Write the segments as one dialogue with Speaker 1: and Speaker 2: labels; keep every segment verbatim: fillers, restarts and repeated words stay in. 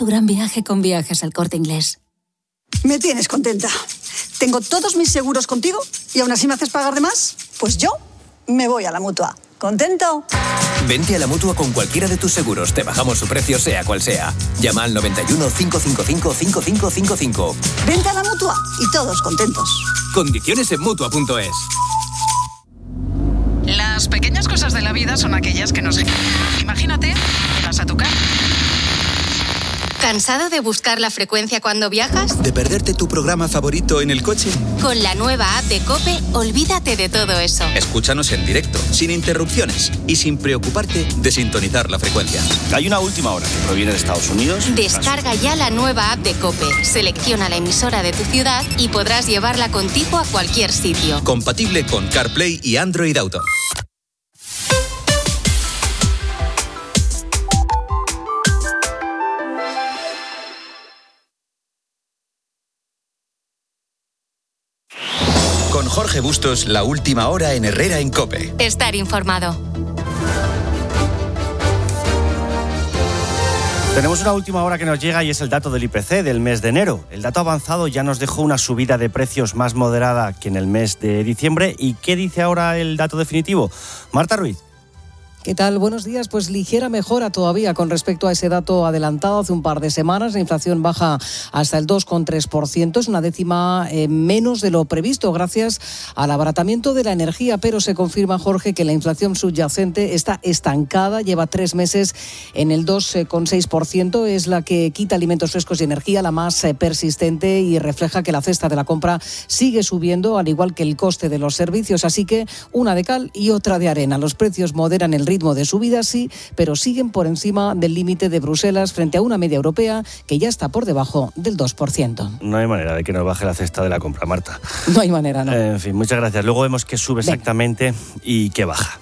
Speaker 1: tu gran viaje con Viajes El Corte Inglés.
Speaker 2: Me tienes contenta. Tengo todos mis seguros contigo y aún así me haces pagar de más. Pues yo me voy a la Mutua. ¿Contento?
Speaker 3: Vente a la Mutua con cualquiera de tus seguros. Te bajamos su precio, sea cual sea. Llama al noventa y uno, cincuenta y cinco, cincuenta y cinco cincuenta y cinco.
Speaker 2: Vente a la Mutua y todos contentos.
Speaker 3: Condiciones en Mutua punto es.
Speaker 4: Las pequeñas cosas de la vida son aquellas que nos... Imagínate, vas a tu casa.
Speaker 5: ¿Cansado de buscar la frecuencia cuando viajas?
Speaker 6: ¿De perderte tu programa favorito en el coche?
Speaker 5: Con la nueva app de COPE, olvídate de todo eso.
Speaker 6: Escúchanos en directo, sin interrupciones y sin preocuparte de sintonizar la frecuencia.
Speaker 7: Hay una última hora que proviene de Estados Unidos.
Speaker 5: Descarga ya la nueva app de COPE, selecciona la emisora de tu ciudad y podrás llevarla contigo a cualquier sitio.
Speaker 6: Compatible con CarPlay y Android Auto. Con Jorge Bustos, la última hora en Herrera en COPE.
Speaker 5: Estar informado.
Speaker 8: Tenemos una última hora que nos llega y es el dato del I P C del mes de enero. El dato avanzado ya nos dejó una subida de precios más moderada que en el mes de diciembre. ¿Y qué dice ahora el dato definitivo? Marta Ruiz.
Speaker 9: ¿Qué tal? Buenos días. Pues ligera mejora todavía con respecto a ese dato adelantado hace un par de semanas. La inflación baja hasta el dos coma tres por ciento. Es una décima eh, menos de lo previsto gracias al abaratamiento de la energía. Pero se confirma, Jorge, que la inflación subyacente está estancada. Lleva tres meses en el dos coma seis por ciento. Es la que quita alimentos frescos y energía, la más eh, persistente, y refleja que la cesta de la compra sigue subiendo, al igual que el coste de los servicios. Así que una de cal y otra de arena. Los precios moderan el ritmo de subida, sí, pero siguen por encima del límite de Bruselas frente a una media europea que ya está por debajo del dos por ciento.
Speaker 8: No hay manera de que nos baje la cesta de la compra, Marta.
Speaker 9: No hay manera, no.
Speaker 8: En fin, muchas gracias. Luego vemos qué sube
Speaker 9: Venga.
Speaker 8: exactamente y qué baja.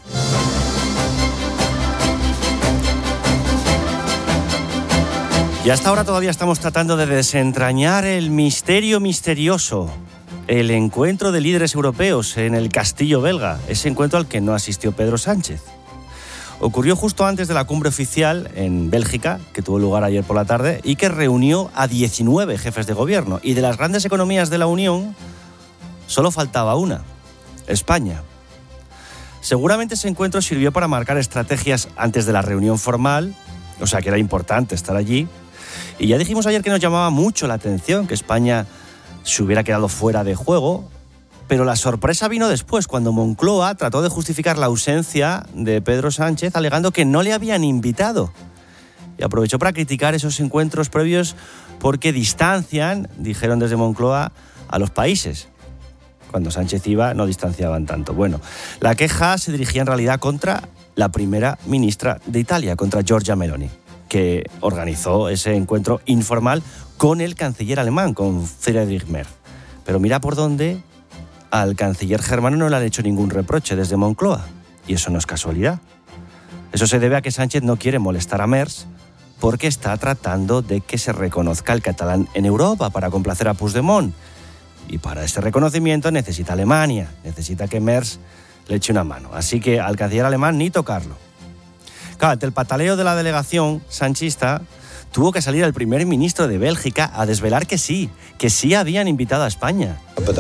Speaker 8: Y hasta ahora todavía estamos tratando de desentrañar el misterio misterioso. El encuentro de líderes europeos en el Castillo belga, ese encuentro al que no asistió Pedro Sánchez. Ocurrió justo antes de la cumbre oficial en Bélgica, que tuvo lugar ayer por la tarde, y que reunió a diecinueve jefes de gobierno. Y de las grandes economías de la Unión, solo faltaba una, España. Seguramente ese encuentro sirvió para marcar estrategias antes de la reunión formal, o sea que era importante estar allí. Y ya dijimos ayer que nos llamaba mucho la atención que España se hubiera quedado fuera de juego, pero la sorpresa vino después, cuando Moncloa trató de justificar la ausencia de Pedro Sánchez alegando que no le habían invitado. Y aprovechó para criticar esos encuentros previos porque distancian, dijeron desde Moncloa, a los países. Cuando Sánchez iba no distanciaban tanto. Bueno, la queja se dirigía en realidad contra la primera ministra de Italia, contra Giorgia Meloni, que organizó ese encuentro informal con el canciller alemán, con Friedrich Merz. Pero mira por dónde al canciller germano no le han hecho ningún reproche desde Moncloa. Y eso no es casualidad. Eso se debe a que Sánchez no quiere molestar a Merz porque está tratando de que se reconozca el catalán en Europa para complacer a Puigdemont. Y para este reconocimiento necesita Alemania, necesita que Merz le eche una mano. Así que al canciller alemán ni tocarlo. Claro, ante el pataleo de la delegación sanchista, tuvo que salir el primer ministro de Bélgica a desvelar que sí, que sí habían invitado a España.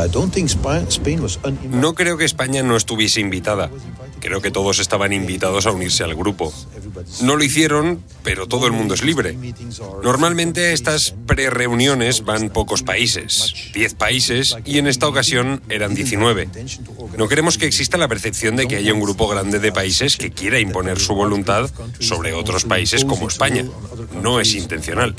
Speaker 10: No creo que España no estuviese invitada. Creo que todos estaban invitados a unirse al grupo. No lo hicieron, pero todo el mundo es libre. Normalmente a estas pre-reuniones van pocos países, diez países, y en esta ocasión eran diecinueve. No queremos que exista la percepción de que haya un grupo grande de países que quiera imponer su voluntad sobre otros países como España. No es intencional.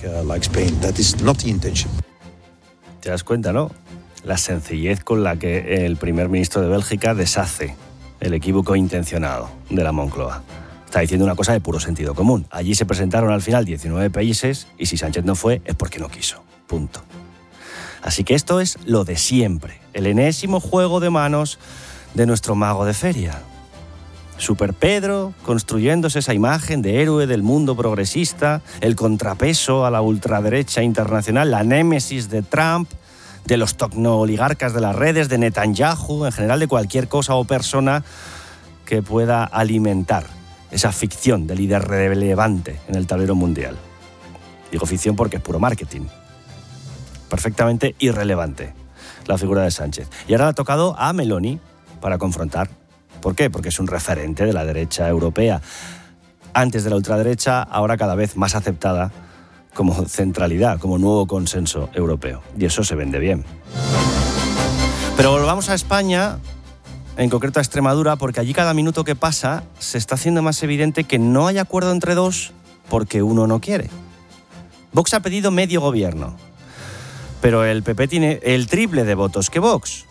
Speaker 8: Te das cuenta, ¿no? La sencillez con la que el primer ministro de Bélgica deshace el equívoco intencionado de la Moncloa. Está diciendo una cosa de puro sentido común. Allí se presentaron al final diecinueve países y si Sánchez no fue es porque no quiso. Punto. Así que esto es lo de siempre. El enésimo juego de manos de nuestro mago de feria. Super Pedro, construyéndose esa imagen de héroe del mundo progresista, el contrapeso a la ultraderecha internacional, la némesis de Trump, de los tecnooligarcas de las redes, de Netanyahu, en general de cualquier cosa o persona que pueda alimentar esa ficción de líder relevante en el tablero mundial. Digo ficción porque es puro marketing. Perfectamente irrelevante la figura de Sánchez. Y ahora le ha tocado a Meloni para confrontar. ¿Por qué? Porque es un referente de la derecha europea. Antes de la ultraderecha, ahora cada vez más aceptada como centralidad, como nuevo consenso europeo. Y eso se vende bien. Pero volvamos a España, en concreto a Extremadura, porque allí cada minuto que pasa se está haciendo más evidente que no hay acuerdo entre dos porque uno no quiere. Vox ha pedido medio gobierno, pero el P P tiene el triple de votos que Vox.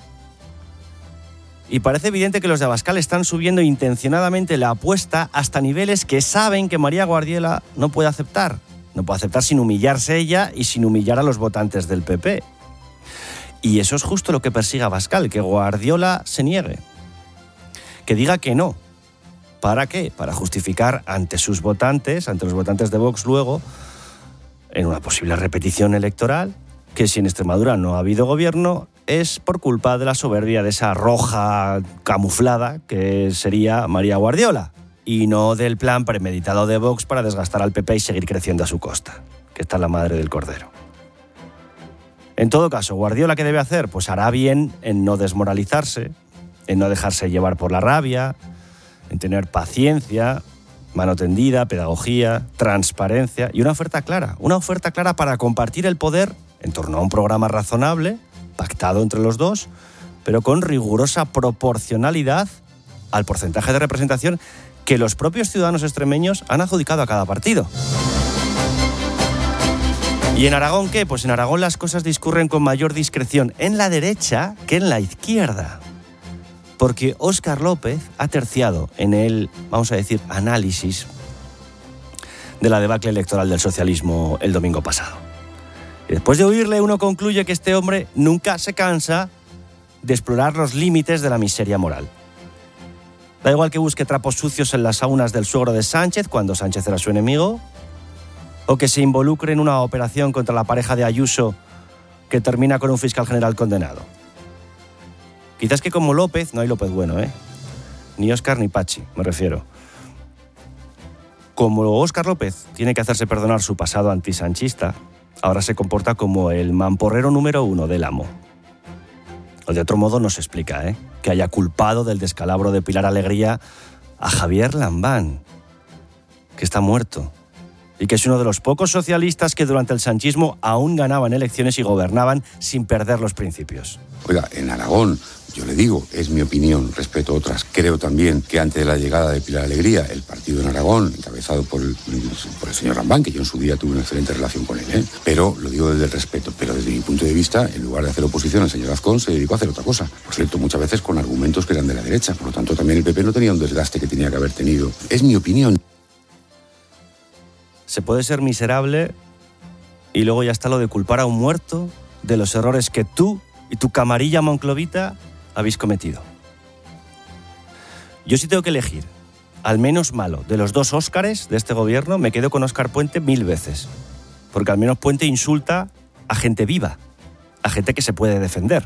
Speaker 8: Y parece evidente que los de Abascal están subiendo intencionadamente la apuesta hasta niveles que saben que María Guardiola no puede aceptar. No puede aceptar sin humillarse ella y sin humillar a los votantes del P P. Y eso es justo lo que persigue Abascal, que Guardiola se niegue. Que diga que no. ¿Para qué? Para justificar ante sus votantes, ante los votantes de Vox luego, en una posible repetición electoral, que si en Extremadura no ha habido gobierno es por culpa de la soberbia de esa roja camuflada que sería María Guardiola, y no del plan premeditado de Vox para desgastar al P P y seguir creciendo a su costa, que está la madre del cordero. En todo caso, ¿Guardiola qué debe hacer? Pues hará bien en no desmoralizarse, en no dejarse llevar por la rabia, en tener paciencia, mano tendida, pedagogía, transparencia y una oferta clara. Una oferta clara para compartir el poder en torno a un programa razonable, pactado entre los dos, pero con rigurosa proporcionalidad al porcentaje de representación que los propios ciudadanos extremeños han adjudicado a cada partido. ¿Y en Aragón qué? Pues en Aragón las cosas discurren con mayor discreción en la derecha que en la izquierda. Porque Óscar López ha terciado en el, vamos a decir, análisis de la debacle electoral del socialismo el domingo pasado. Y después de oírle, uno concluye que este hombre nunca se cansa de explorar los límites de la miseria moral. Da igual que busque trapos sucios en las saunas del suegro de Sánchez cuando Sánchez era su enemigo, o que se involucre en una operación contra la pareja de Ayuso que termina con un fiscal general condenado. Quizás que como López, no hay López bueno, ¿eh? Ni Óscar ni Pachi, me refiero. Como Óscar López tiene que hacerse perdonar su pasado antisanchista, ahora se comporta como el mamporrero número uno del amo. O de otro modo no se explica, ¿eh? Que haya culpado del descalabro de Pilar Alegría a Javier Lambán, que está muerto, y que es uno de los pocos socialistas que durante el sanchismo aún ganaban elecciones y gobernaban sin perder los principios.
Speaker 11: Oiga, en Aragón, yo le digo, es mi opinión, respeto a otras. Creo también que antes de la llegada de Pilar Alegría, el partido en Aragón, encabezado por el, por el señor Lambán, que yo en su día tuve una excelente relación con él, ¿eh? Pero lo digo desde el respeto. Pero desde mi punto de vista, en lugar de hacer oposición, el señor Azcón se dedicó a hacer otra cosa. Por cierto, muchas veces con argumentos que eran de la derecha. Por lo tanto, también el P P no tenía un desgaste que tenía que haber tenido. Es mi opinión.
Speaker 8: Se puede ser miserable y luego ya está lo de culpar a un muerto de los errores que tú y tu camarilla monclovita habéis cometido. Yo sí tengo que elegir al menos malo de los dos Óscares de este gobierno, me quedo con Óscar Puente mil veces. Porque al menos Puente insulta a gente viva, a gente que se puede defender.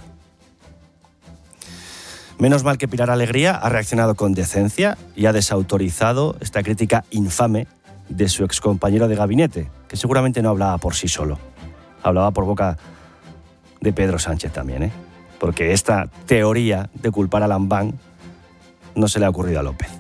Speaker 8: Menos mal que Pilar Alegría ha reaccionado con decencia y ha desautorizado esta crítica infame de su excompañero de gabinete, que seguramente no hablaba por sí solo. Hablaba por boca de Pedro Sánchez también, ¿eh? Porque esta teoría de culpar a Lambán no se le ha ocurrido a López.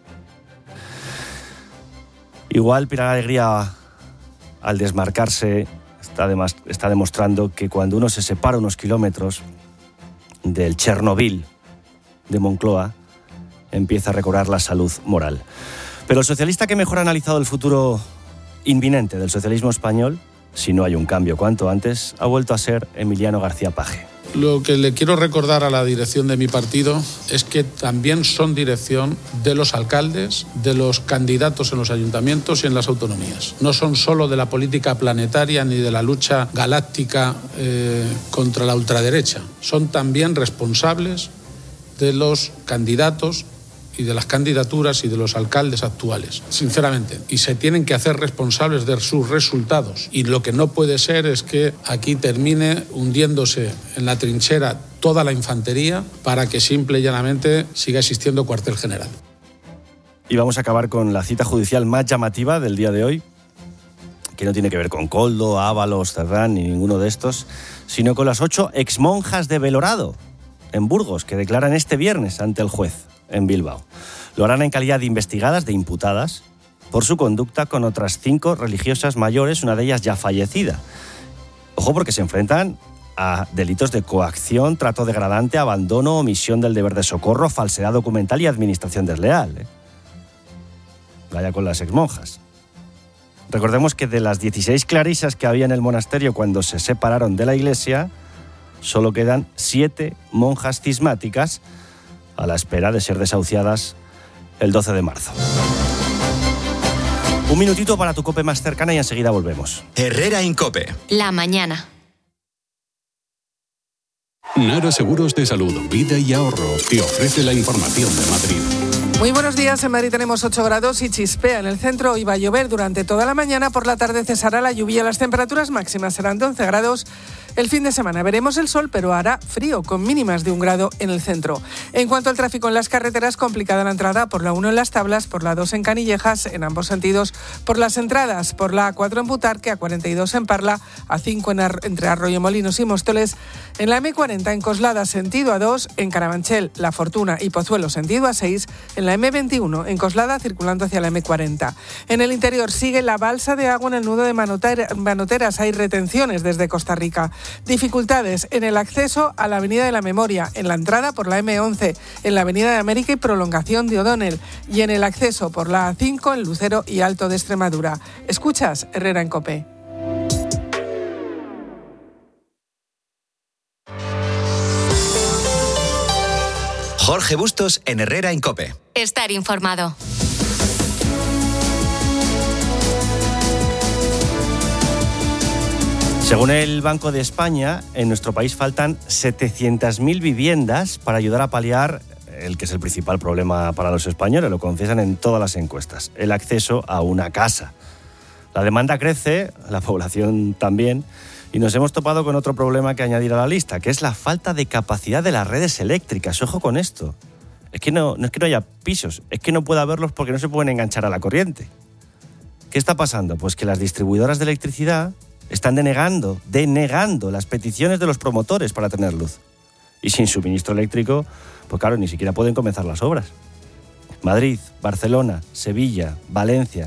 Speaker 8: Igual Pilar Alegría, al desmarcarse, está, demas- está demostrando que cuando uno se separa unos kilómetros del Chernobyl de Moncloa, empieza a recobrar la salud moral. Pero el socialista que mejor ha analizado el futuro inminente del socialismo español, si no hay un cambio cuanto antes, ha vuelto a ser Emiliano García Paje.
Speaker 12: Lo que le quiero recordar a la dirección de mi partido es que también son dirección de los alcaldes, de los candidatos en los ayuntamientos y en las autonomías. No son solo de la política planetaria ni de la lucha galáctica eh, contra la ultraderecha. Son también responsables de los candidatos y de las candidaturas y de los alcaldes actuales, sinceramente. Y se tienen que hacer responsables de sus resultados. Y lo que no puede ser es que aquí termine hundiéndose en la trinchera toda la infantería para que simple y llanamente siga existiendo cuartel general.
Speaker 8: Y vamos a acabar con la cita judicial más llamativa del día de hoy, que no tiene que ver con Koldo, Ábalos, Cerdán ni ninguno de estos, sino con las ocho exmonjas de Belorado, en Burgos, que declaran este viernes ante el juez en Bilbao. Lo harán en calidad de investigadas, de imputadas, por su conducta con otras cinco religiosas mayores, una de ellas ya fallecida. Ojo, porque se enfrentan a delitos de coacción, trato degradante, abandono, omisión del deber de socorro, falsedad documental y administración desleal. ¿eh? Vaya con las exmonjas. Recordemos que de las dieciséis clarisas que había en el monasterio cuando se separaron de la iglesia, solo quedan siete monjas cismáticas a la espera de ser desahuciadas el doce de marzo. Un minutito para tu COPE más cercana y enseguida volvemos.
Speaker 6: Herrera en COPE.
Speaker 5: La mañana.
Speaker 13: Nara Seguros de Salud, Vida y Ahorro te ofrece la información de Madrid.
Speaker 14: Muy buenos días. En Madrid tenemos ocho grados y chispea en el centro. Hoy va a llover durante toda la mañana. Por la tarde cesará la lluvia. Las temperaturas máximas serán de once grados. El fin de semana veremos el sol, pero hará frío, con mínimas de un grado en el centro. En cuanto al tráfico en las carreteras, complicada la entrada por la uno en Las Tablas, por la dos en Canillejas, en ambos sentidos, por las entradas, por la A cuatro en Butarque, A cuarenta y dos en Parla, A cinco en Ar- entre Arroyomolinos y Móstoles, en la eme cuarenta en Coslada, sentido A dos, en Carabanchel, La Fortuna y Pozuelo, sentido A seis, en la eme veintiuno, en Coslada, circulando hacia la eme cuarenta. En el interior sigue la balsa de agua en el nudo de Manoter- Manoteras. Hay retenciones desde Costa Rica. Dificultades en el acceso a la Avenida de la Memoria, en la entrada por la eme once, en la Avenida de América y prolongación de O'Donnell, y en el acceso por la A cinco en Lucero y Alto de Extremadura. Escuchas Herrera en COPE.
Speaker 6: Jorge Bustos en Herrera en COPE.
Speaker 5: Estar informado.
Speaker 8: Según el Banco de España, en nuestro país faltan setecientas mil viviendas para ayudar a paliar el que es el principal problema para los españoles, lo confiesan en todas las encuestas, el acceso a una casa. La demanda crece, la población también, y nos hemos topado con otro problema que añadir a la lista, que es la falta de capacidad de las redes eléctricas. Ojo con esto. Es que no, no es que no haya pisos, es que no puede haberlos porque no se pueden enganchar a la corriente. ¿Qué está pasando? Pues que las distribuidoras de electricidad están denegando, denegando las peticiones de los promotores para tener luz. Y sin suministro eléctrico, pues claro, ni siquiera pueden comenzar las obras. Madrid, Barcelona, Sevilla, Valencia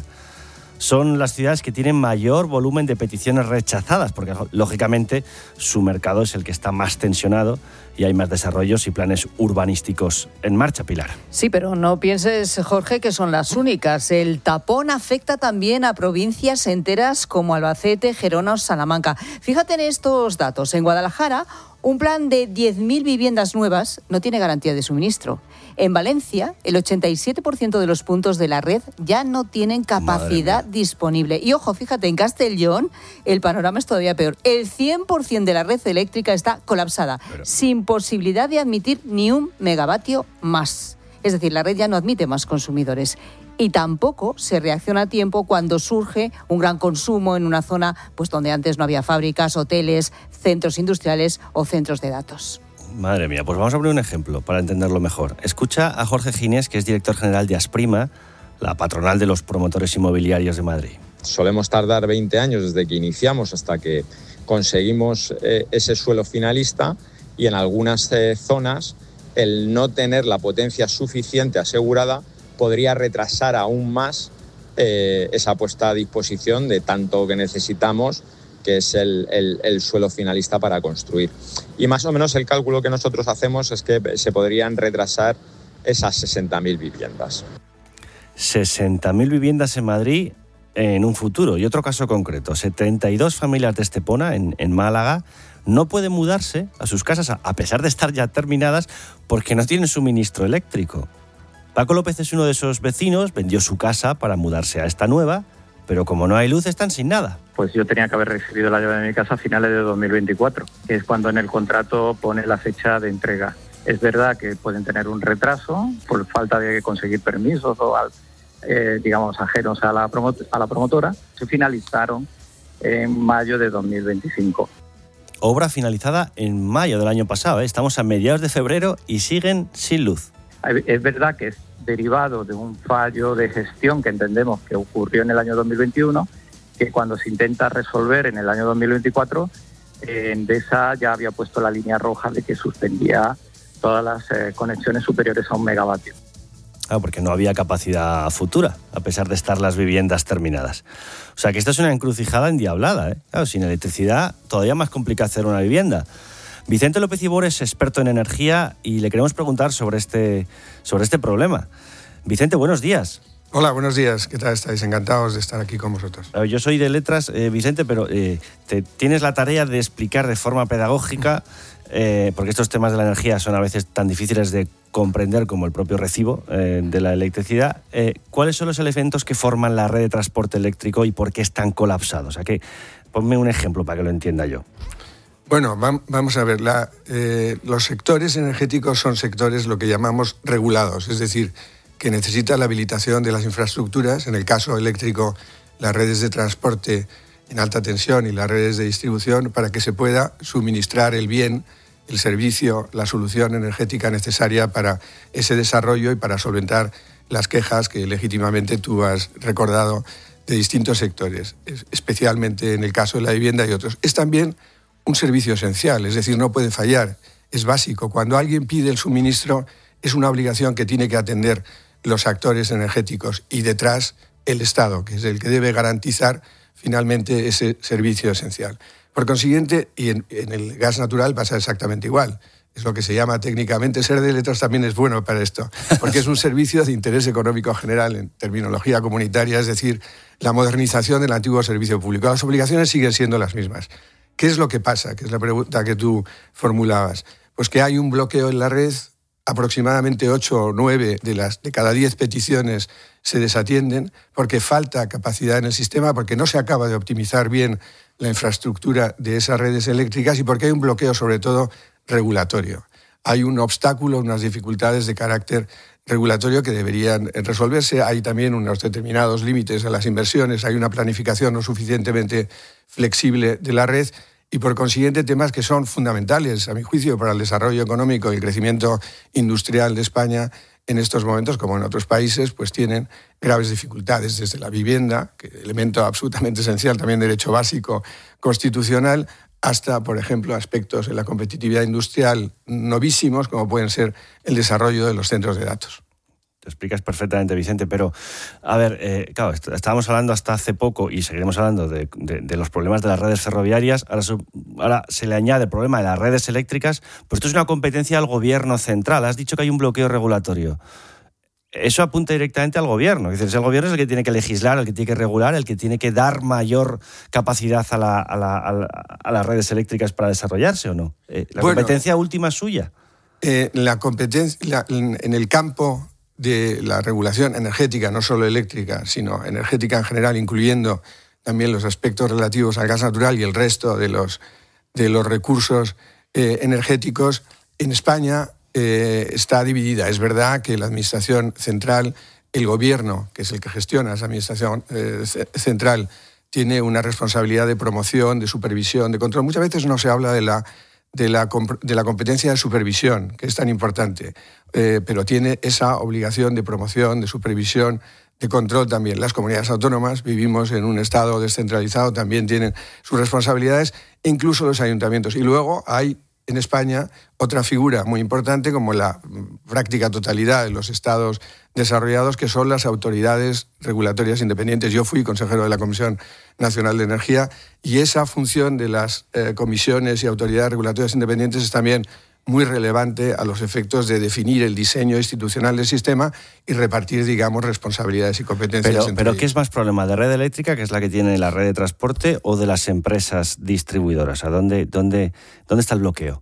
Speaker 8: son las ciudades que tienen mayor volumen de peticiones rechazadas, porque lógicamente su mercado es el que está más tensionado y hay más desarrollos y planes urbanísticos en marcha, Pilar.
Speaker 15: Sí, pero no pienses, Jorge, que son las únicas. El tapón afecta también a provincias enteras como Albacete, Gerona o Salamanca. Fíjate en estos datos. En Guadalajara, un plan de diez mil viviendas nuevas no tiene garantía de suministro. En Valencia, el ochenta y siete por ciento de los puntos de la red ya no tienen capacidad disponible. Y ojo, fíjate, en Castellón el panorama es todavía peor. El cien por ciento de la red eléctrica está colapsada, Pero... sin posibilidad de admitir ni un megavatio más. Es decir, la red ya no admite más consumidores. Y tampoco se reacciona a tiempo cuando surge un gran consumo en una zona pues, donde antes no había fábricas, hoteles, centros industriales o centros de datos.
Speaker 8: Madre mía, pues vamos a poner un ejemplo para entenderlo mejor. Escucha a Jorge Ginés, que es director general de Asprima, la patronal de los promotores inmobiliarios de Madrid.
Speaker 16: Solemos tardar veinte años desde que iniciamos hasta que conseguimos eh, ese suelo finalista, y en algunas eh, zonas el no tener la potencia suficiente asegurada podría retrasar aún más eh, esa puesta a disposición de tanto que necesitamos, que es el, el, el suelo finalista para construir. Y más o menos el cálculo que nosotros hacemos es que se podrían retrasar esas sesenta mil viviendas.
Speaker 8: sesenta mil viviendas en Madrid en un futuro. Y otro caso concreto, setenta y dos familias de Estepona, en, en Málaga, no pueden mudarse a sus casas a pesar de estar ya terminadas porque no tienen suministro eléctrico. Paco López es uno de esos vecinos, vendió su casa para mudarse a esta nueva, pero como no hay luz están sin nada.
Speaker 17: Pues yo tenía que haber recibido la llave de mi casa a finales de dos mil veinticuatro, que es cuando en el contrato pone la fecha de entrega. Es verdad que pueden tener un retraso por falta de conseguir permisos o, eh, digamos, ajenos a la, promot- a la promotora. Se finalizaron en mayo de dos mil veinticinco.
Speaker 8: Obra finalizada en mayo del año pasado, ¿eh? Estamos a mediados de febrero y siguen sin luz.
Speaker 17: Es verdad que es derivado de un fallo de gestión que entendemos que ocurrió en el año dos mil veintiuno que cuando se intenta resolver en el año dos mil veinticuatro, eh, Endesa ya había puesto la línea roja de que suspendía todas las eh, conexiones superiores a un megavatio.
Speaker 8: Ah, porque no había capacidad futura, a pesar de estar las viviendas terminadas. O sea que esta es una encrucijada endiablada, ¿eh? Claro, sin electricidad todavía más complicado hacer una vivienda. Vicente López Ibor es experto en energía y le queremos preguntar sobre este, sobre este problema. Vicente, buenos días.
Speaker 18: Hola, buenos días. ¿Qué tal estáis? Encantados de estar aquí con vosotros.
Speaker 8: Yo soy de letras, eh, Vicente, pero eh, te, tienes la tarea de explicar de forma pedagógica, eh, porque estos temas de la energía son a veces tan difíciles de comprender como el propio recibo eh, de la electricidad. Eh, ¿Cuáles son los elementos que forman la red de transporte eléctrico y por qué están colapsados? O sea, que ponme un ejemplo para que lo entienda yo.
Speaker 18: Bueno, vamos a ver. La, eh, los sectores energéticos son sectores lo que llamamos regulados, es decir, que necesita la habilitación de las infraestructuras, en el caso eléctrico, las redes de transporte en alta tensión y las redes de distribución, para que se pueda suministrar el bien, el servicio, la solución energética necesaria para ese desarrollo y para solventar las quejas que legítimamente tú has recordado de distintos sectores, especialmente en el caso de la vivienda y otros. Es también un servicio esencial, es decir, no puede fallar, es básico. Cuando alguien pide el suministro, es una obligación que tiene que atender los actores energéticos y detrás el Estado, que es el que debe garantizar finalmente ese servicio esencial. Por consiguiente, y en, en el gas natural pasa exactamente igual. Es lo que se llama técnicamente, ser de letras también es bueno para esto, porque es un servicio de interés económico general en terminología comunitaria, es decir, la modernización del antiguo servicio público. Las obligaciones siguen siendo las mismas. ¿Qué es lo que pasa? Que es la pregunta que tú formulabas. Pues que hay un bloqueo en la red, aproximadamente ocho o nueve de, las, de cada diez peticiones se desatienden porque falta capacidad en el sistema, porque no se acaba de optimizar bien la infraestructura de esas redes eléctricas y porque hay un bloqueo, sobre todo, regulatorio. Hay un obstáculo, unas dificultades de carácter regulatorio que deberían resolverse. Hay también unos determinados límites a las inversiones, hay una planificación no suficientemente flexible de la red y, por consiguiente, temas que son fundamentales, a mi juicio, para el desarrollo económico y el crecimiento industrial de España en estos momentos, como en otros países, pues tienen graves dificultades, desde la vivienda, que es elemento absolutamente esencial, también derecho básico constitucional, hasta, por ejemplo, aspectos en la competitividad industrial novísimos, como pueden ser el desarrollo de los centros de datos.
Speaker 8: Te explicas perfectamente, Vicente, pero, a ver, eh, claro, estábamos hablando hasta hace poco y seguiremos hablando de, de, de los problemas de las redes ferroviarias, ahora, su, ahora se le añade el problema de las redes eléctricas, pero esto es una competencia del gobierno central. Has dicho que hay un bloqueo regulatorio. Eso apunta directamente al gobierno. Es decir, el gobierno es el que tiene que legislar, el que tiene que regular, el que tiene que dar mayor capacidad a, la, a, la, a, la, a las redes eléctricas para desarrollarse, ¿o no? Eh, ¿La bueno, competencia última es suya?
Speaker 18: Eh, la competencia, la, en el campo de la regulación energética, no solo eléctrica, sino energética en general, incluyendo también los aspectos relativos al gas natural y el resto de los, de los recursos eh, energéticos, en España eh, está dividida. Es verdad que la Administración Central, el Gobierno, que es el que gestiona esa Administración eh, Central, tiene una responsabilidad de promoción, de supervisión, de control. Muchas veces no se habla de la De la, de la competencia de supervisión, que es tan importante, eh, pero tiene esa obligación de promoción, de supervisión, de control también. Las comunidades autónomas, vivimos en un Estado descentralizado, también tienen sus responsabilidades, incluso los ayuntamientos. Y luego hay en España otra figura muy importante, como la práctica totalidad de los estados desarrollados, que son las autoridades regulatorias independientes. Yo fui consejero de la Comisión Nacional de Energía y esa función de las eh, comisiones y autoridades regulatorias independientes es también muy relevante a los efectos de definir el diseño institucional del sistema y repartir, digamos, responsabilidades y competencias.
Speaker 8: Pero,
Speaker 18: entre
Speaker 8: pero
Speaker 18: ellos.
Speaker 8: ¿qué es más problema? ¿De red eléctrica, que es la que tiene la red de transporte, o de las empresas distribuidoras? ¿A dónde, dónde, dónde está el bloqueo?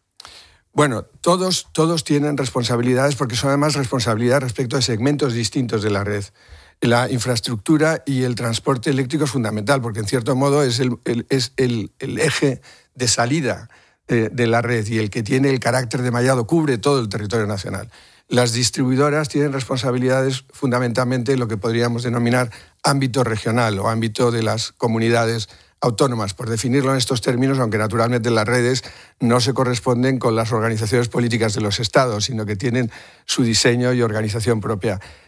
Speaker 18: Bueno, todos, todos tienen responsabilidades, porque son además responsabilidades respecto de segmentos distintos de la red. La infraestructura y el transporte eléctrico es fundamental, porque en cierto modo es el, el, es el, el eje de salida de, de la red y el que tiene el carácter de mallado, cubre todo el territorio nacional. Las distribuidoras tienen responsabilidades fundamentalmente en lo que podríamos denominar ámbito regional o ámbito de las comunidades autónomas, por definirlo en estos términos, aunque naturalmente las redes no se corresponden con las organizaciones políticas de los estados, sino que tienen su diseño y organización propia.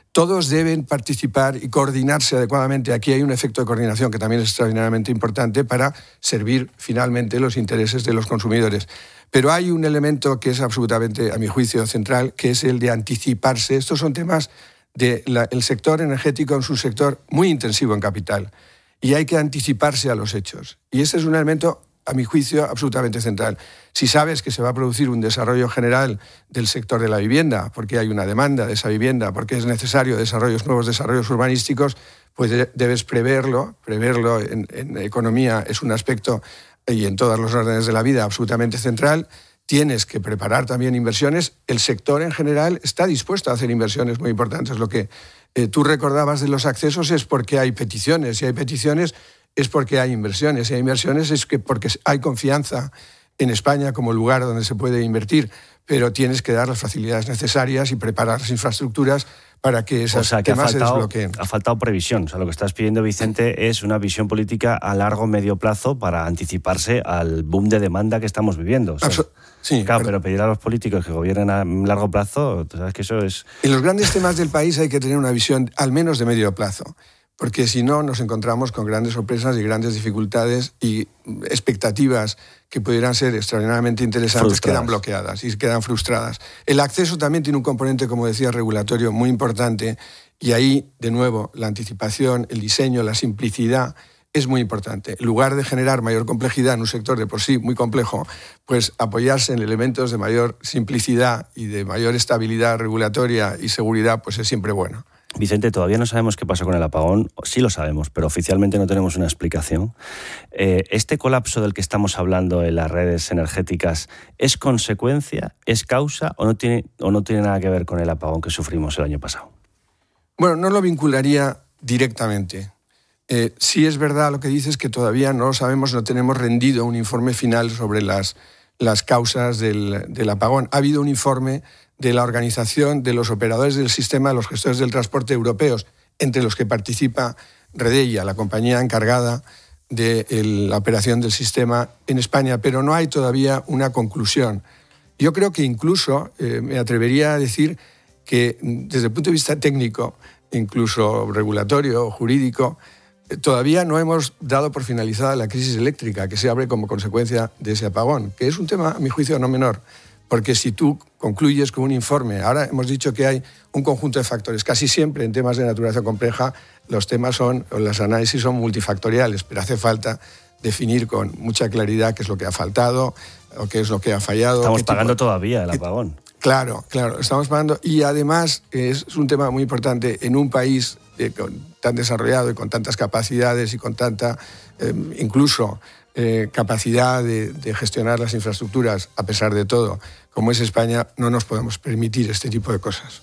Speaker 18: Todos deben participar y coordinarse adecuadamente. Aquí hay un efecto de coordinación que también es extraordinariamente importante para servir finalmente los intereses de los consumidores. Pero hay un elemento que es absolutamente, a mi juicio, central, que es el de anticiparse. Estos son temas del sector energético, es un sector muy intensivo en capital y hay que anticiparse a los hechos. Y ese es un elemento, a mi juicio, absolutamente central. Si sabes que se va a producir un desarrollo general del sector de la vivienda, porque hay una demanda de esa vivienda, porque es necesario desarrollos, nuevos desarrollos urbanísticos, pues debes preverlo. Preverlo en, en economía es un aspecto, y en todos los órdenes de la vida, absolutamente central. Tienes que preparar también inversiones. El sector en general está dispuesto a hacer inversiones muy importantes. Lo que eh, tú recordabas de los accesos es porque hay peticiones. Si hay peticiones es porque hay inversiones. Si hay inversiones es que porque hay confianza en España como lugar donde se puede invertir. Pero tienes que dar las facilidades necesarias y preparar las infraestructuras para que esos
Speaker 8: o sea, que
Speaker 18: temas
Speaker 8: ha faltado,
Speaker 18: se desbloqueen.
Speaker 8: Ha faltado previsión. O sea, lo que estás pidiendo, Vicente, es una visión política a largo medio plazo para anticiparse al boom de demanda que estamos viviendo. O sea,
Speaker 18: sí,
Speaker 8: claro,
Speaker 18: pero...
Speaker 8: pero pedir a los políticos que gobiernen a largo plazo, tú sabes que eso es...
Speaker 18: En los grandes temas del país hay que tener una visión al menos de medio plazo, porque si no nos encontramos con grandes sorpresas y grandes dificultades y expectativas que pudieran ser extraordinariamente interesantes frustradas. Quedan bloqueadas y quedan frustradas. El acceso también tiene un componente, como decía, regulatorio muy importante y ahí, de nuevo, la anticipación, el diseño, la simplicidad es muy importante. En lugar de generar mayor complejidad en un sector de por sí muy complejo, pues apoyarse en elementos de mayor simplicidad y de mayor estabilidad regulatoria y seguridad, pues es siempre bueno.
Speaker 8: Vicente, todavía no sabemos qué pasó con el apagón, sí lo sabemos, pero oficialmente no tenemos una explicación. Eh, ¿Este colapso del que estamos hablando en las redes energéticas es consecuencia, es causa o no tiene, o no tiene nada que ver con el apagón que sufrimos el año pasado?
Speaker 18: Bueno, no lo vincularía directamente. Eh, sí es verdad lo que dices, que todavía no lo sabemos, no tenemos rendido un informe final sobre las, las causas del, del apagón. Ha habido un informe de la Organización de los Operadores del Sistema, los gestores del transporte europeos, entre los que participa Redeia, la compañía encargada de la operación del sistema en España, pero no hay todavía una conclusión. Yo creo que incluso eh, me atrevería a decir que desde el punto de vista técnico, incluso regulatorio, jurídico, eh, todavía no hemos dado por finalizada la crisis eléctrica que se abre como consecuencia de ese apagón, que es un tema, a mi juicio, no menor. Porque si tú concluyes con un informe, ahora hemos dicho que hay un conjunto de factores, casi siempre en temas de naturaleza compleja los temas son, o los análisis son multifactoriales, pero hace falta definir con mucha claridad qué es lo que ha faltado o qué es lo que ha fallado.
Speaker 8: Estamos pagando
Speaker 18: tipo...
Speaker 8: todavía el apagón.
Speaker 18: Claro, claro, estamos pagando y además es un tema muy importante en un país eh, con, tan desarrollado y con tantas capacidades y con tanta, eh, incluso... Eh, capacidad de, de gestionar las infraestructuras, a pesar de todo, como es España, no nos podemos permitir este tipo de cosas.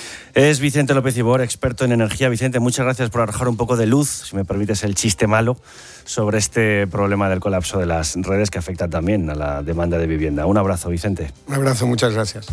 Speaker 8: Es Vicente López Ibor, experto en energía. Vicente, muchas gracias por arrojar un poco de luz, si me permites el chiste malo, sobre este problema del colapso de las redes que afecta también a la demanda de vivienda. Un abrazo, Vicente.
Speaker 18: Un abrazo, muchas gracias.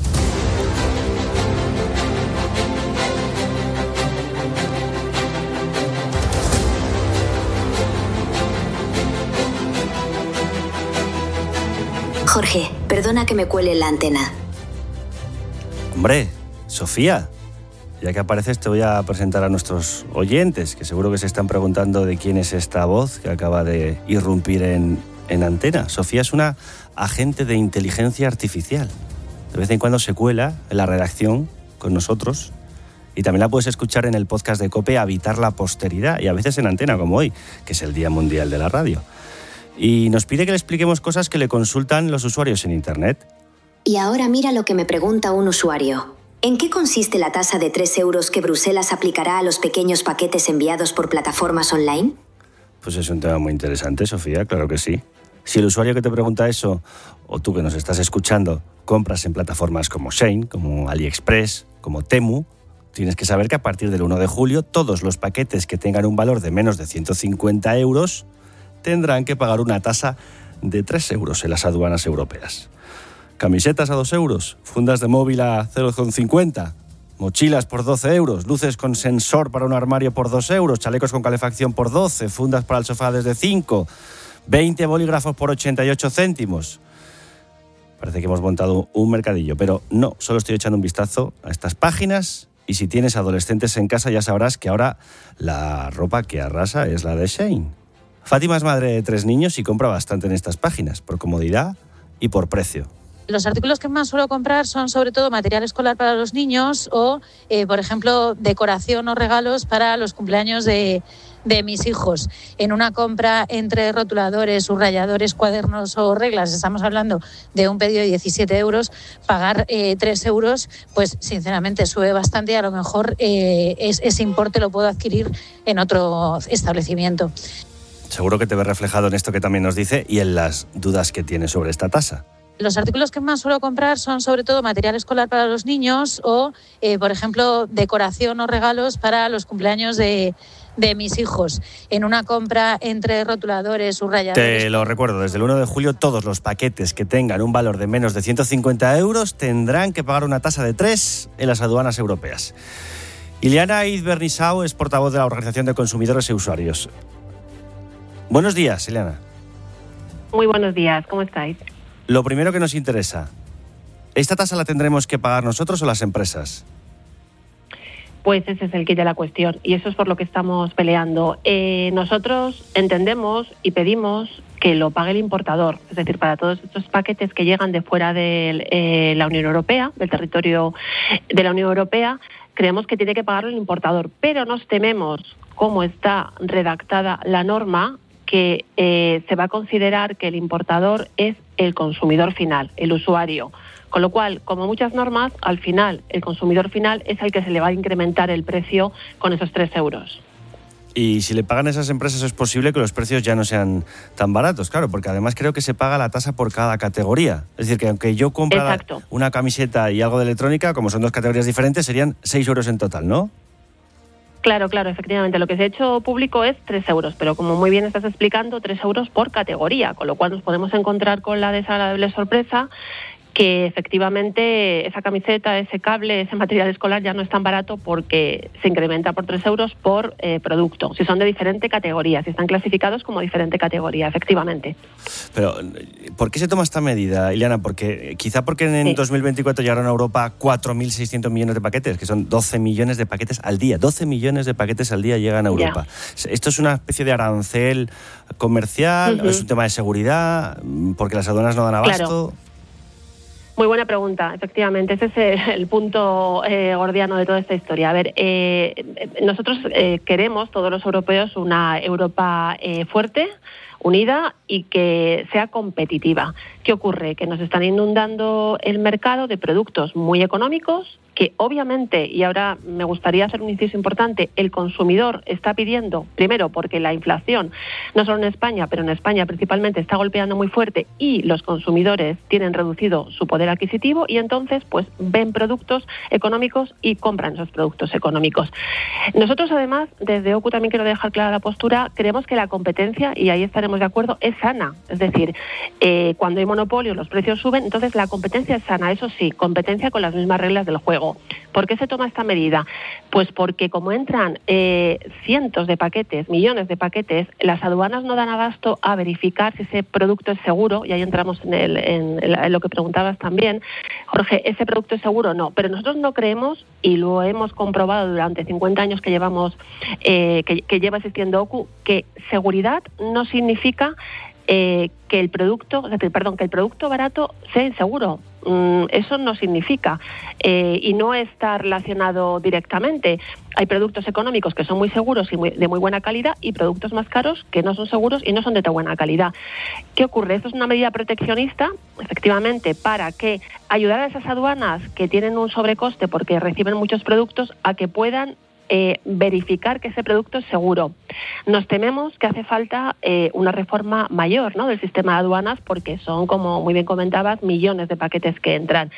Speaker 1: Jorge, perdona que me cuele en la antena.
Speaker 8: Hombre, Sofía, ya que apareces te voy a presentar a nuestros oyentes, que seguro que se están preguntando de quién es esta voz que acaba de irrumpir en, en antena. Sofía es una agente de inteligencia artificial. De vez en cuando se cuela en la redacción con nosotros y también la puedes escuchar en el podcast de COPE Habitar la Posteridad y a veces en antena como hoy, que es el Día Mundial de la Radio. Y nos pide que le expliquemos cosas que le consultan los usuarios en Internet.
Speaker 1: Y ahora mira lo que me pregunta un usuario. ¿En qué consiste la tasa de tres euros que Bruselas aplicará a los pequeños paquetes enviados por plataformas online?
Speaker 8: Pues es un tema muy interesante, Sofía, claro que sí. Si el usuario que te pregunta eso, o tú que nos estás escuchando, compras en plataformas como Shein, como AliExpress, como Temu, tienes que saber que a partir del uno de julio todos los paquetes que tengan un valor de menos de ciento cincuenta euros tendrán que pagar una tasa de tres euros en las aduanas europeas. Camisetas a dos euros, fundas de móvil a cero coma cincuenta, mochilas por doce euros, luces con sensor para un armario por dos euros, chalecos con calefacción por doce, fundas para el sofá desde cinco, veinte bolígrafos por ochenta y ocho céntimos. Parece que hemos montado un mercadillo, pero no, solo estoy echando un vistazo a estas páginas Y si tienes adolescentes en casa ya sabrás que ahora la ropa que arrasa es la de Shein. Fátima es madre de tres niños y compra bastante en estas páginas, por comodidad y por precio.
Speaker 19: Los artículos que más suelo comprar son sobre todo material escolar para los niños o, eh, por ejemplo, decoración o regalos para los cumpleaños de, de mis hijos. En una compra entre rotuladores, subrayadores, cuadernos o reglas, estamos hablando de un pedido de diecisiete euros, pagar eh, tres euros, pues sinceramente sube bastante y a lo mejor eh, es, ese importe lo puedo adquirir en otro establecimiento.
Speaker 8: Seguro que te ves reflejado en esto que también nos dice y en las dudas que tiene sobre esta tasa.
Speaker 19: Los artículos que más suelo comprar son sobre todo material escolar para los niños o, eh, por ejemplo, decoración o regalos para los cumpleaños de, de mis hijos. En una compra entre rotuladores, subrayadores...
Speaker 8: Te lo recuerdo, desde el uno de julio todos los paquetes que tengan un valor de menos de ciento cincuenta euros tendrán que pagar una tasa de tres en las aduanas europeas. Ileana Izbernisau es portavoz de la Organización de Consumidores y Usuarios. Buenos días, Ileana.
Speaker 20: Muy buenos días, ¿cómo estáis?
Speaker 8: Lo primero que nos interesa, ¿esta tasa la tendremos que pagar nosotros o las empresas?
Speaker 20: Pues ese es el quid de la cuestión y eso es por lo que estamos peleando. Eh, nosotros entendemos y pedimos que lo pague el importador, es decir, para todos estos paquetes que llegan de fuera de eh, la Unión Europea, del territorio de la Unión Europea, creemos que tiene que pagarlo el importador, pero nos tememos, cómo está redactada la norma, que eh, se va a considerar que el importador es el consumidor final, el usuario. Con lo cual, como muchas normas, al final el consumidor final es el que se le va a incrementar el precio con esos tres euros.
Speaker 8: Y si le pagan a esas empresas es posible que los precios ya no sean tan baratos, claro, porque además creo que se paga la tasa por cada categoría. Es decir, que aunque yo compre una camiseta y algo de electrónica, como son dos categorías diferentes, serían seis euros en total, ¿no?
Speaker 20: Claro, claro, efectivamente. Lo que se ha hecho público es tres euros, pero como muy bien estás explicando, tres euros por categoría, con lo cual nos podemos encontrar con la desagradable sorpresa que efectivamente esa camiseta, ese cable, ese material escolar ya no es tan barato porque se incrementa por tres euros por eh, producto, si son de diferente categoría, si están clasificados como diferente categoría, efectivamente.
Speaker 8: Pero, ¿por qué se toma esta medida, Ileana? Porque quizá porque en sí. dos mil veinticuatro llegaron a Europa cuatro mil seiscientos millones de paquetes, que son doce millones de paquetes al día. doce millones de paquetes al día llegan a Europa. Ya. ¿Esto es una especie de arancel comercial? Uh-huh. ¿Es un tema de seguridad? ¿Porque las aduanas no dan abasto?
Speaker 20: Claro. Muy buena pregunta, efectivamente. Ese es el punto eh, gordiano de toda esta historia. A ver, eh, nosotros eh, queremos, todos los europeos, una Europa eh, fuerte, unida y que sea competitiva. ¿Qué ocurre? Que nos están inundando el mercado de productos muy económicos que obviamente, y ahora me gustaría hacer un inciso importante, el consumidor está pidiendo, primero porque la inflación, no solo en España, pero en España principalmente está golpeando muy fuerte y los consumidores tienen reducido su poder adquisitivo y entonces pues ven productos económicos y compran esos productos económicos. Nosotros además, desde O C U también quiero dejar clara la postura, creemos que la competencia, y ahí estaremos de acuerdo, es sana. Es decir, eh, cuando hay monopolio los precios suben, entonces la competencia es sana, eso sí, competencia con las mismas reglas del juego. ¿Por qué se toma esta medida? Pues porque como entran eh, cientos de paquetes, millones de paquetes, las aduanas no dan abasto a verificar si ese producto es seguro, y ahí entramos en, el, en, en lo que preguntabas también, Jorge, ¿ese producto es seguro o no? Pero nosotros no creemos, y lo hemos comprobado durante cincuenta años que llevamos, eh, que, que lleva existiendo O C U, que seguridad no significa eh, que el producto, es decir, perdón, que el producto barato sea inseguro. Eso no significa eh, y no está relacionado directamente. Hay productos económicos que son muy seguros y muy, de muy buena calidad y productos más caros que no son seguros y no son de tan buena calidad. ¿Qué ocurre? Esto es una medida proteccionista, efectivamente, para que ayudar a esas aduanas que tienen un sobrecoste porque reciben muchos productos a que puedan Eh, verificar que ese producto es seguro. Nos tememos que hace falta eh, una reforma mayor, ¿no?, del sistema de aduanas porque son, como muy bien comentabas, millones de paquetes que entran.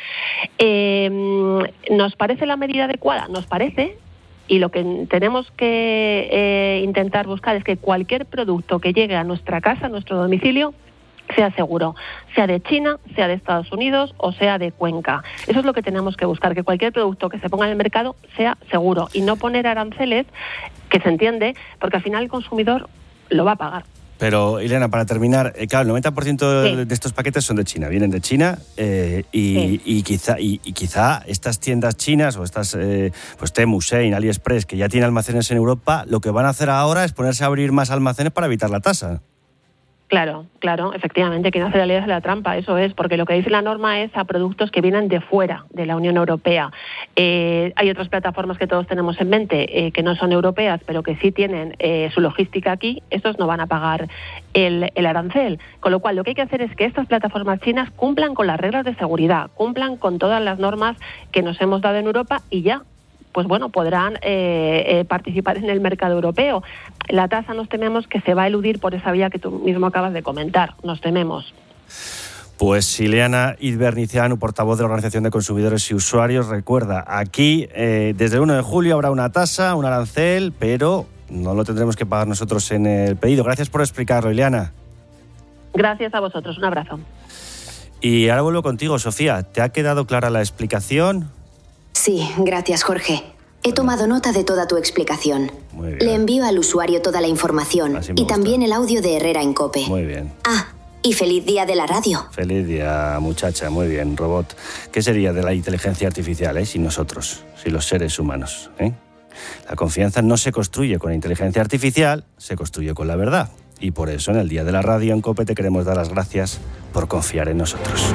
Speaker 20: Eh, ¿Nos parece la medida adecuada? Nos parece, y lo que tenemos que eh, intentar buscar es que cualquier producto que llegue a nuestra casa, a nuestro domicilio, sea seguro, sea de China, sea de Estados Unidos o sea de Cuenca. Eso es lo que tenemos que buscar, que cualquier producto que se ponga en el mercado sea seguro y no poner aranceles, que se entiende, porque al final el consumidor lo va a pagar.
Speaker 8: Pero, Ileana, para terminar, eh, claro, el noventa por ciento sí. de estos paquetes son de China, vienen de China eh, y, sí. y, quizá, y, y quizá estas tiendas chinas o estas, eh, pues Temu, Shein, AliExpress, que ya tienen almacenes en Europa, lo que van a hacer ahora es ponerse a abrir más almacenes para evitar la tasa.
Speaker 20: Claro, claro, efectivamente, quien hace la ley hace la trampa, eso es, porque lo que dice la norma es a productos que vienen de fuera de la Unión Europea. Eh, hay otras plataformas que todos tenemos en mente, eh, que no son europeas, pero que sí tienen eh, su logística aquí, estos no van a pagar el, el arancel. Con lo cual, lo que hay que hacer es que estas plataformas chinas cumplan con las reglas de seguridad, cumplan con todas las normas que nos hemos dado en Europa y ya, pues bueno, podrán eh, eh, participar en el mercado europeo. La tasa nos tememos que se va a eludir por esa vía que tú mismo acabas de comentar, nos tememos.
Speaker 8: Pues Ileana Izbernicianu, portavoz de la Organización de Consumidores y Usuarios, recuerda, aquí eh, desde el uno de julio habrá una tasa, un arancel, pero no lo tendremos que pagar nosotros en el pedido. Gracias por explicarlo, Ileana.
Speaker 20: Gracias a vosotros, un abrazo.
Speaker 8: Y ahora vuelvo contigo, Sofía. ¿Te ha quedado clara la explicación?
Speaker 1: Sí, gracias, Jorge. He tomado nota de toda tu explicación.
Speaker 8: Muy bien.
Speaker 1: Le envío al usuario toda la información y
Speaker 8: gusta.
Speaker 1: También el audio de Herrera en COPE.
Speaker 8: Muy bien.
Speaker 1: Ah, y feliz día de la radio.
Speaker 8: Feliz día, muchacha. Muy bien, robot. ¿Qué sería de la inteligencia artificial, eh, sin nosotros, sin los seres humanos? ¿eh? La confianza no se construye con la inteligencia artificial, se construye con la verdad. Y por eso en el Día de la Radio en COPE te queremos dar las gracias por confiar en nosotros.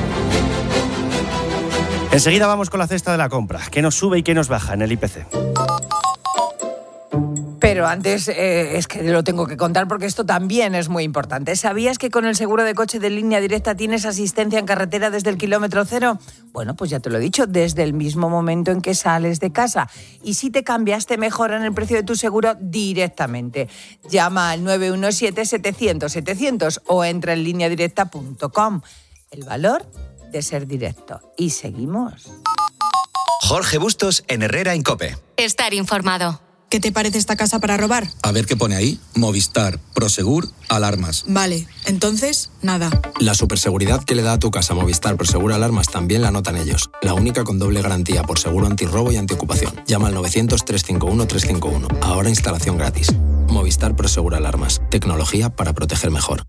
Speaker 8: Enseguida vamos con la cesta de la compra. ¿Qué nos sube y qué nos baja en el I P C?
Speaker 21: Pero antes eh, es que lo tengo que contar porque esto también es muy importante. ¿Sabías que con el seguro de coche de Línea Directa tienes asistencia en carretera desde el kilómetro cero? Bueno, pues ya te lo he dicho, desde el mismo momento en que sales de casa. Y si te cambias, te mejoran el precio de tu seguro directamente. Llama al nueve uno siete, setecientos, setecientos o entra en línea directa punto com. El valor de ser directo. Y seguimos.
Speaker 22: Jorge Bustos en Herrera en COPE.
Speaker 5: Estar informado.
Speaker 23: ¿Qué te parece esta casa para robar?
Speaker 24: A ver qué pone ahí. Movistar, Prosegur, alarmas.
Speaker 23: Vale, entonces, nada.
Speaker 24: La superseguridad que le da a tu casa Movistar Prosegur Alarmas también la notan ellos. La única con doble garantía por seguro antirrobo y antiocupación. Llama al novecientos, trescientos cincuenta y uno, trescientos cincuenta y uno. Ahora instalación gratis. Movistar Prosegur Alarmas. Tecnología para proteger mejor.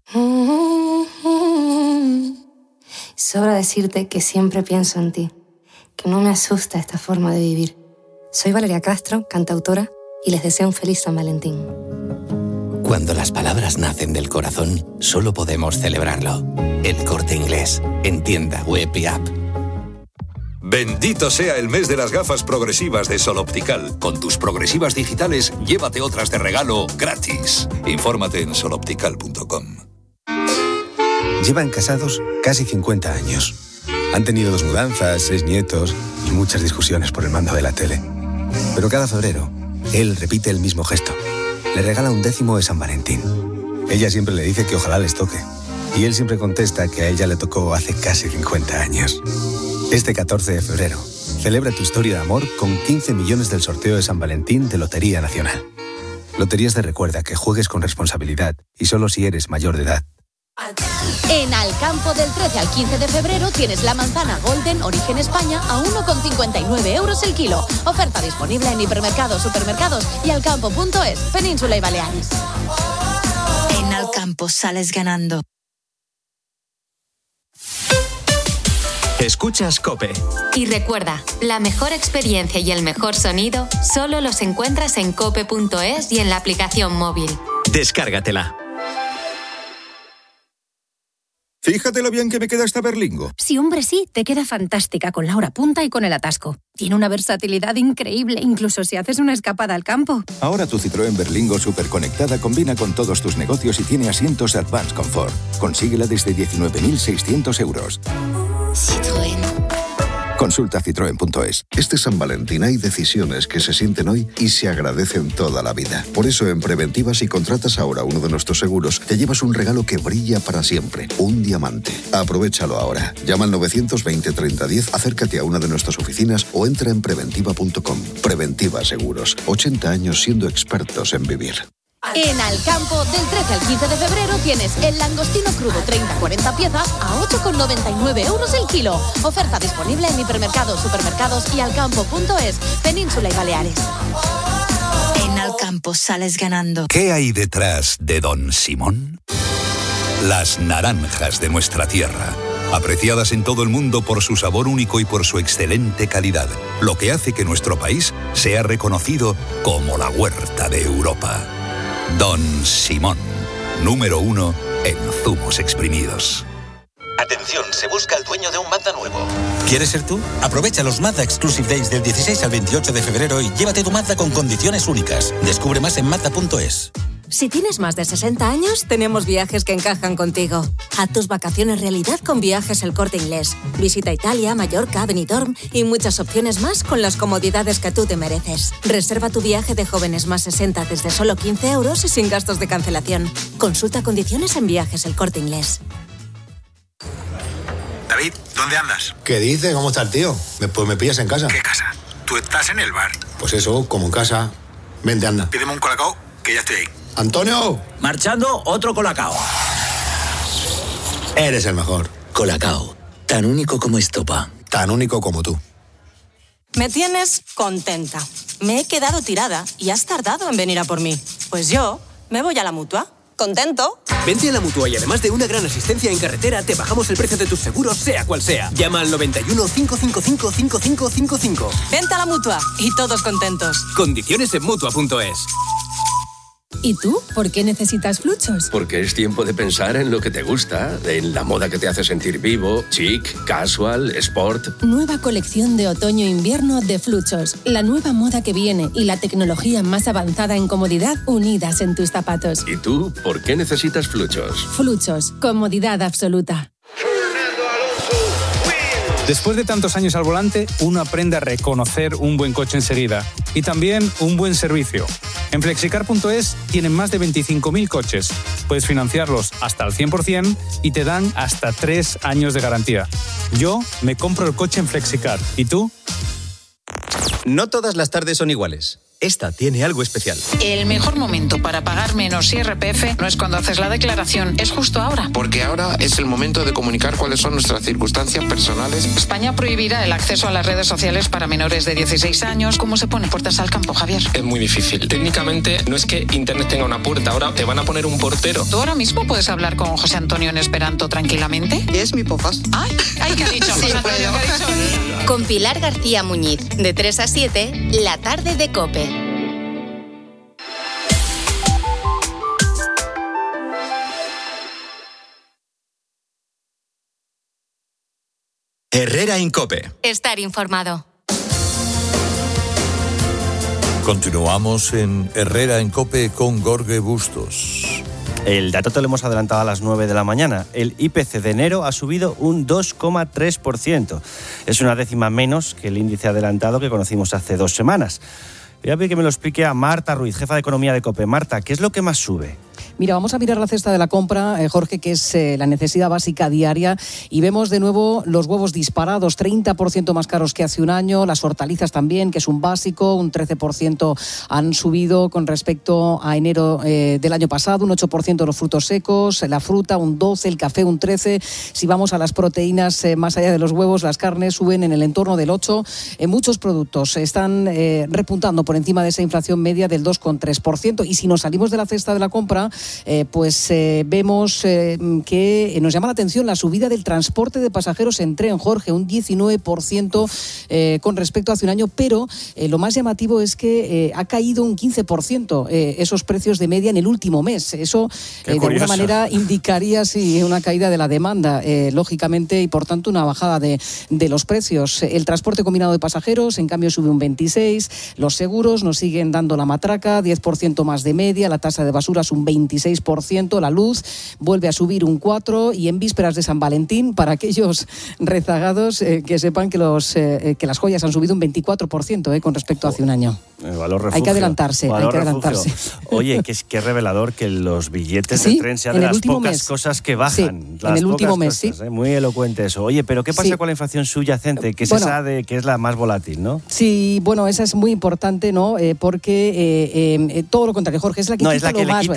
Speaker 25: Sobra decirte que siempre pienso en ti. Que no me asusta esta forma de vivir. Soy Valeria Castro, cantautora, y les deseo un feliz San Valentín.
Speaker 26: Cuando las palabras nacen del corazón, solo podemos celebrarlo. El Corte Inglés, en tienda, web y app.
Speaker 27: Bendito sea el mes de las gafas progresivas de Sol Optical. Con tus progresivas digitales, llévate otras de regalo gratis. Infórmate en sol optical punto com.
Speaker 28: Llevan casados casi cincuenta años. Han tenido dos mudanzas, seis nietos y muchas discusiones por el mando de la tele. Pero cada febrero, él repite el mismo gesto. Le regala un décimo de San Valentín. Ella siempre le dice que ojalá les toque. Y él siempre contesta que a ella le tocó hace casi cincuenta años. Este catorce de febrero, celebra tu historia de amor con quince millones del sorteo de San Valentín de Lotería Nacional. Loterías te recuerda que juegues con responsabilidad y solo si eres mayor de edad.
Speaker 29: En Alcampo del trece al quince de febrero tienes la manzana Golden Origen España a uno con cincuenta y nueve euros el kilo. Oferta disponible en hipermercados, supermercados y alcampo punto es, Península y Baleares.
Speaker 30: En Alcampo sales ganando.
Speaker 22: Escuchas COPE.
Speaker 5: Y recuerda, la mejor experiencia y el mejor sonido solo los encuentras en cope punto es y en la aplicación móvil.
Speaker 22: Descárgatela.
Speaker 31: Fíjate lo bien que me queda esta Berlingo.
Speaker 32: Sí, hombre, sí, te queda fantástica con la hora punta y con el atasco. Tiene una versatilidad increíble, incluso si haces una escapada al campo.
Speaker 31: Ahora tu Citroën Berlingo superconectada combina con todos tus negocios y tiene asientos Advanced Comfort. Consíguela desde diecinueve mil seiscientos euros.
Speaker 30: Citroën.
Speaker 31: Consulta citroen punto es.
Speaker 33: Este San Valentín hay decisiones que se sienten hoy y se agradecen toda la vida. Por eso en Preventiva, si contratas ahora uno de nuestros seguros, te llevas un regalo que brilla para siempre, un diamante. Aprovéchalo ahora. Llama al novecientos veinte, treinta diez, acércate a una de nuestras oficinas o entra en preventiva punto com. Preventiva Seguros, ochenta años siendo expertos en vivir.
Speaker 29: En Alcampo, del trece al quince de febrero tienes el langostino crudo treinta a cuarenta piezas a ocho con noventa y nueve euros el kilo. Oferta disponible en hipermercados, supermercados y alcampo punto es, Península y Baleares.
Speaker 30: En Alcampo Alcampo sales ganando.
Speaker 27: ¿Qué hay detrás de Don Simón? Las naranjas de nuestra tierra, apreciadas en todo el mundo por su sabor único y por su excelente calidad, lo que hace que nuestro país sea reconocido como la huerta de Europa. Don Simón, número uno en zumos exprimidos.
Speaker 2: Atención, se busca el dueño de un Mazda nuevo.
Speaker 3: ¿Quieres ser tú? Aprovecha los Mazda Exclusive Days del dieciséis al veintiocho de febrero y llévate tu Mazda con condiciones únicas. Descubre más en Mazda punto es.
Speaker 4: Si tienes más de sesenta años, tenemos viajes que encajan contigo. Haz tus vacaciones realidad con Viajes El Corte Inglés. Visita Italia, Mallorca, Benidorm y muchas opciones más con las comodidades que tú te mereces. Reserva tu viaje de jóvenes más sesenta desde solo quince euros y sin gastos de cancelación. Consulta condiciones en Viajes El Corte Inglés.
Speaker 6: David, ¿dónde andas?
Speaker 7: ¿Qué dices? ¿Cómo está el tío? Pues me pillas en casa.
Speaker 6: ¿Qué casa? Tú estás en el bar.
Speaker 7: Pues eso, como en casa. Vente, anda.
Speaker 6: Pídeme un colacao, que ya estoy ahí.
Speaker 7: ¡Antonio!
Speaker 3: Marchando, otro colacao.
Speaker 7: Eres el mejor.
Speaker 3: Colacao, tan único como estopa.
Speaker 7: Tan único como tú.
Speaker 4: Me tienes contenta. Me he quedado tirada y has tardado en venir a por mí. Pues yo me voy a la Mutua. ¿Contento?
Speaker 9: Vente a la Mutua y además de una gran asistencia en carretera, te bajamos el precio de tus seguros, sea cual sea. Llama al noventa y uno, cinco cinco cinco, cinco cinco cinco cinco.
Speaker 4: Vente a la Mutua y todos contentos.
Speaker 9: Condiciones en Mutua punto es.
Speaker 32: ¿Y tú? ¿Por qué necesitas Fluchos?
Speaker 10: Porque es tiempo de pensar en lo que te gusta, en la moda que te hace sentir vivo, chic, casual, sport.
Speaker 32: Nueva colección de otoño-invierno de Fluchos. La nueva moda que viene y la tecnología más avanzada en comodidad unidas en tus zapatos.
Speaker 10: ¿Y tú? ¿Por qué necesitas Fluchos?
Speaker 32: Fluchos. Comodidad absoluta.
Speaker 11: Después de tantos años al volante, uno aprende a reconocer un buen coche enseguida y también un buen servicio. En flexicar punto es tienen más de veinticinco mil coches. Puedes financiarlos hasta al cien por ciento y te dan hasta tres años de garantía. Yo me compro el coche en Flexicar. ¿Y tú?
Speaker 12: No todas las tardes son iguales. Esta tiene algo especial.
Speaker 13: El mejor momento para pagar menos I R P F no es cuando haces la declaración, es justo ahora.
Speaker 14: Porque ahora es el momento de comunicar cuáles son nuestras circunstancias personales.
Speaker 13: España prohibirá el acceso a las redes sociales para menores de dieciséis años. ¿Cómo se pone puertas al campo, Javier?
Speaker 14: Es muy difícil. Técnicamente no es que Internet tenga una puerta, ahora te van a poner un portero.
Speaker 13: ¿Tú ahora mismo puedes hablar con José Antonio en esperanto tranquilamente?
Speaker 14: Es mi pofas.
Speaker 13: Ay, ay, ¿qué ha dicho José Antonio? ¿Qué ha dicho?
Speaker 5: Con Pilar García Muñiz, de tres a siete, la tarde de COPE.
Speaker 22: Herrera en COPE.
Speaker 5: Estar informado.
Speaker 27: Continuamos en Herrera en COPE con Jorge Bustos.
Speaker 8: El dato te lo hemos adelantado a las nueve de la mañana. El I P C de enero ha subido un dos coma tres por ciento. Es una décima menos que el índice adelantado que conocimos hace dos semanas. Voy a pedir que me lo explique a Marta Ruiz, jefa de Economía de COPE. Marta, ¿qué es lo que más sube?
Speaker 15: Mira, vamos a mirar la cesta de la compra, eh, Jorge, que es eh, la necesidad básica diaria, y vemos de nuevo los huevos disparados, treinta por ciento más caros que hace un año, las hortalizas también, que es un básico, un trece por ciento han subido con respecto a enero eh, del año pasado, un ocho por ciento los frutos secos, la fruta un doce por ciento, el café un trece por ciento. Si vamos a las proteínas, eh, más allá de los huevos, las carnes suben en el entorno del ocho por ciento. En muchos productos están eh, repuntando por encima de esa inflación media del dos coma tres por ciento. Y si nos salimos de la cesta de la compra, Eh, pues eh, vemos eh, que nos llama la atención la subida del transporte de pasajeros en tren, Jorge, un diecinueve por ciento eh, con respecto a hace un año, pero eh, lo más llamativo es que eh, ha caído un quince por ciento eh, esos precios de media en el último mes. Eso eh, de alguna manera indicaría sí, una caída de la demanda, eh, lógicamente, y por tanto una bajada de, de los precios. El transporte combinado de pasajeros, en cambio, sube un veintiséis por ciento. Los seguros nos siguen dando la matraca, diez por ciento más de media. La tasa de basura es un veintiséis por ciento. La luz vuelve a subir un cuatro por ciento. Y en vísperas de San Valentín, para aquellos rezagados, eh, que sepan que, los, eh, que las joyas han subido un veinticuatro por ciento eh, con respecto a hace un año.
Speaker 8: El valor refugio.
Speaker 15: Hay que adelantarse,
Speaker 8: valor
Speaker 15: hay que adelantarse.
Speaker 8: Oye, que es que revelador que los billetes
Speaker 15: sí,
Speaker 8: de tren sean de las pocas
Speaker 15: mes.
Speaker 8: cosas que bajan.
Speaker 15: Sí,
Speaker 8: las
Speaker 15: en el último mes,
Speaker 8: cosas,
Speaker 15: sí.
Speaker 8: ¿eh? Muy elocuente eso. Oye, pero ¿qué pasa
Speaker 15: sí.
Speaker 8: con la inflación subyacente? Que es
Speaker 15: bueno,
Speaker 8: esa de que es la más volátil, ¿no?
Speaker 15: Sí, bueno, esa es muy importante, ¿no? Eh, porque eh, eh, todo lo contrario, Jorge, es la que
Speaker 8: no,
Speaker 15: quita
Speaker 8: es la que
Speaker 15: lo
Speaker 8: le
Speaker 15: más,
Speaker 8: quita
Speaker 15: eso
Speaker 8: lo más,
Speaker 15: es,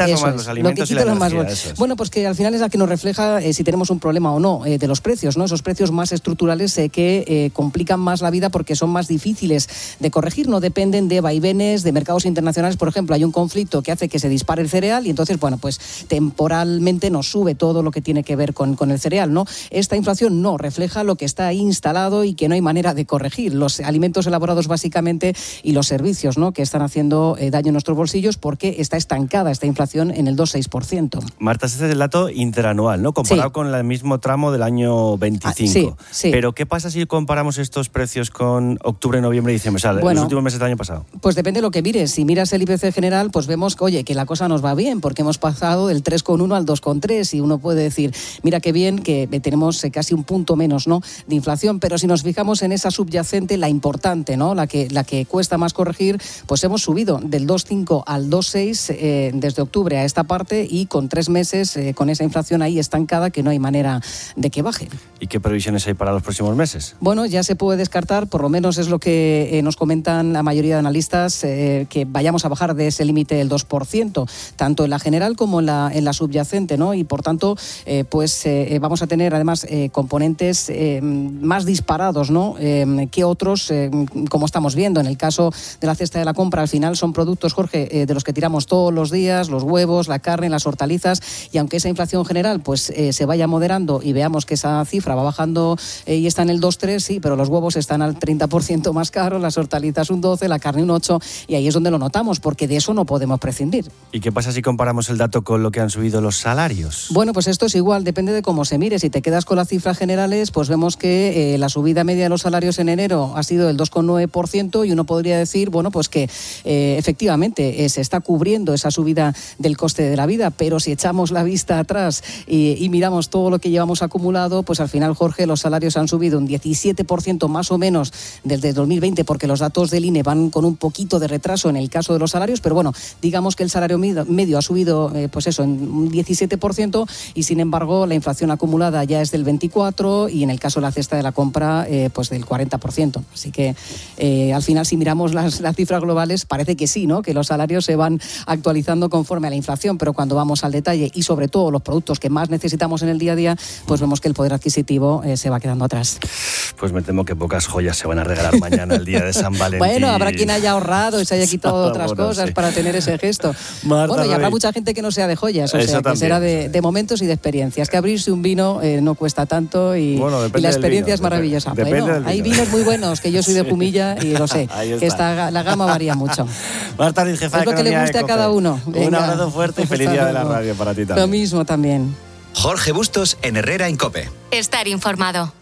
Speaker 8: alimentos
Speaker 15: lo
Speaker 8: y la
Speaker 15: los más
Speaker 8: energía. Eso es.
Speaker 15: Bueno, pues que al final es la que nos refleja eh, si tenemos un problema o no eh, de los precios, ¿no? Esos precios más estructurales eh, que eh, complican más la vida porque son más difíciles de corregir, no dependen de vaivenes de mercados internacionales. Por ejemplo, hay un conflicto que hace que se dispare el cereal y entonces, bueno, pues temporalmente nos sube todo lo que tiene que ver con, con el cereal, ¿no? Esta inflación no refleja lo que está ahí instalado y que no hay manera de corregir. Los alimentos elaborados básicamente y los servicios, ¿no? Que están haciendo eh, daño en nuestros bolsillos porque está estancada esta inflación en el dos coma seis por ciento.
Speaker 8: Marta, este es el dato interanual, ¿no? Comparado
Speaker 15: Sí.
Speaker 8: con el mismo tramo del año veinticinco.
Speaker 15: Ah, sí, sí.
Speaker 8: Pero ¿qué pasa si comparamos estos precios con octubre, noviembre y diciembre? O sea,
Speaker 15: Bueno,
Speaker 8: los últimos meses del año pasado.
Speaker 15: Pues depende de lo que mires. Si miras el I P C general, pues vemos que, oye, que la cosa nos va bien, porque hemos pasado del tres coma uno al dos coma tres y uno puede decir, mira qué bien, que tenemos casi un punto menos, ¿no?, de inflación. Pero si nos fijamos en esa subyacente, la importante, ¿no?, la que, la que cuesta más corregir, pues hemos subido del dos coma cinco al dos coma seis eh, desde octubre a esta parte y con tres meses eh, con esa inflación ahí estancada que no hay manera de que baje.
Speaker 8: ¿Y qué previsiones hay para los próximos meses?
Speaker 15: Bueno, ya se puede descartar, por lo menos es lo que eh, nos comentan la mayoría de analistas, eh, que vayamos a bajar de ese límite del dos por ciento, tanto en la general como en la, en la subyacente, ¿no? Y por tanto, eh, pues eh, vamos a tener además eh, componentes eh, más disparados, ¿no?, eh, que otros, eh, como estamos viendo. En el caso de la cesta de la compra, al final son productos, Jorge, eh, de los que tiramos todos los días, los huevos, la carne, las hortalizas, y aunque esa inflación general pues eh, se vaya moderando y veamos que esa cifra va bajando eh, y está en el dos coma tres, sí, pero los huevos están al treinta por ciento más caros, las hortalizas un doce por ciento, la carne un ocho por ciento, y ahí es donde lo notamos, porque de eso no podemos prescindir.
Speaker 8: ¿Y qué pasa si comparamos el dato con lo que han subido los salarios?
Speaker 15: Bueno, pues esto es igual, depende de cómo se mire. Si te quedas con las cifras generales, pues vemos que eh, la subida media de los salarios en enero ha sido del dos coma nueve por ciento y uno podría decir, bueno, pues que eh, efectivamente eh, se está cubriendo esa subida del coste de la vida, pero si echamos la vista atrás y, y miramos todo lo que llevamos acumulado, pues al final, Jorge, los salarios han subido un diecisiete por ciento más o menos desde dos mil veinte, porque los datos del I N E van con un poquito de retraso en el caso de los salarios, pero bueno, digamos que el salario medio ha subido, eh, pues eso, en un diecisiete por ciento, y sin embargo la inflación acumulada ya es del veinticuatro por ciento y en el caso de la cesta de la compra, eh, pues del cuarenta por ciento. Así que eh, al final, si miramos las, las cifras globales, parece que sí, ¿no?, que los salarios se van actualizando conforme a la inflación, pero cuando vamos al detalle y sobre todo los productos que más necesitamos en el día a día, pues vemos que el poder adquisitivo eh, se va quedando atrás.
Speaker 8: Pues me temo que pocas joyas se van a regalar mañana, el día de San Valentín.
Speaker 15: Bueno, habrá quien haya ahorrado y se haya quitado otras
Speaker 8: bueno,
Speaker 15: cosas
Speaker 8: sí.
Speaker 15: para tener ese gesto.
Speaker 8: Marta,
Speaker 15: bueno, y habrá
Speaker 8: Rey.
Speaker 15: mucha gente que no sea de joyas, o
Speaker 8: Eso
Speaker 15: sea, que
Speaker 8: también.
Speaker 15: será de, de momentos y de experiencias. Que abrirse un vino eh, no cuesta tanto y,
Speaker 8: Bueno,
Speaker 15: y
Speaker 8: depende
Speaker 15: la
Speaker 8: del
Speaker 15: experiencia
Speaker 8: vino,
Speaker 15: es maravillosa.
Speaker 8: depende-
Speaker 15: Bueno,
Speaker 8: depende del
Speaker 15: hay
Speaker 8: vino.
Speaker 15: vinos muy buenos, que yo soy de Jumilla y lo sé,
Speaker 8: Ahí
Speaker 15: que
Speaker 8: está.
Speaker 15: esta, la gama varía mucho.
Speaker 8: Marta Riz, jefa
Speaker 15: Es
Speaker 8: de
Speaker 15: lo que le
Speaker 8: Economía
Speaker 15: guste
Speaker 8: de
Speaker 15: a cada
Speaker 8: COPE.
Speaker 15: uno.
Speaker 8: Un
Speaker 15: Venga.
Speaker 8: abrazo fuerte y feliz
Speaker 15: Hasta
Speaker 8: día de la
Speaker 15: luego.
Speaker 8: radio para ti
Speaker 15: Lo
Speaker 8: también.
Speaker 15: mismo también.
Speaker 22: Jorge Bustos en Herrera en COPE.
Speaker 5: Estar informado.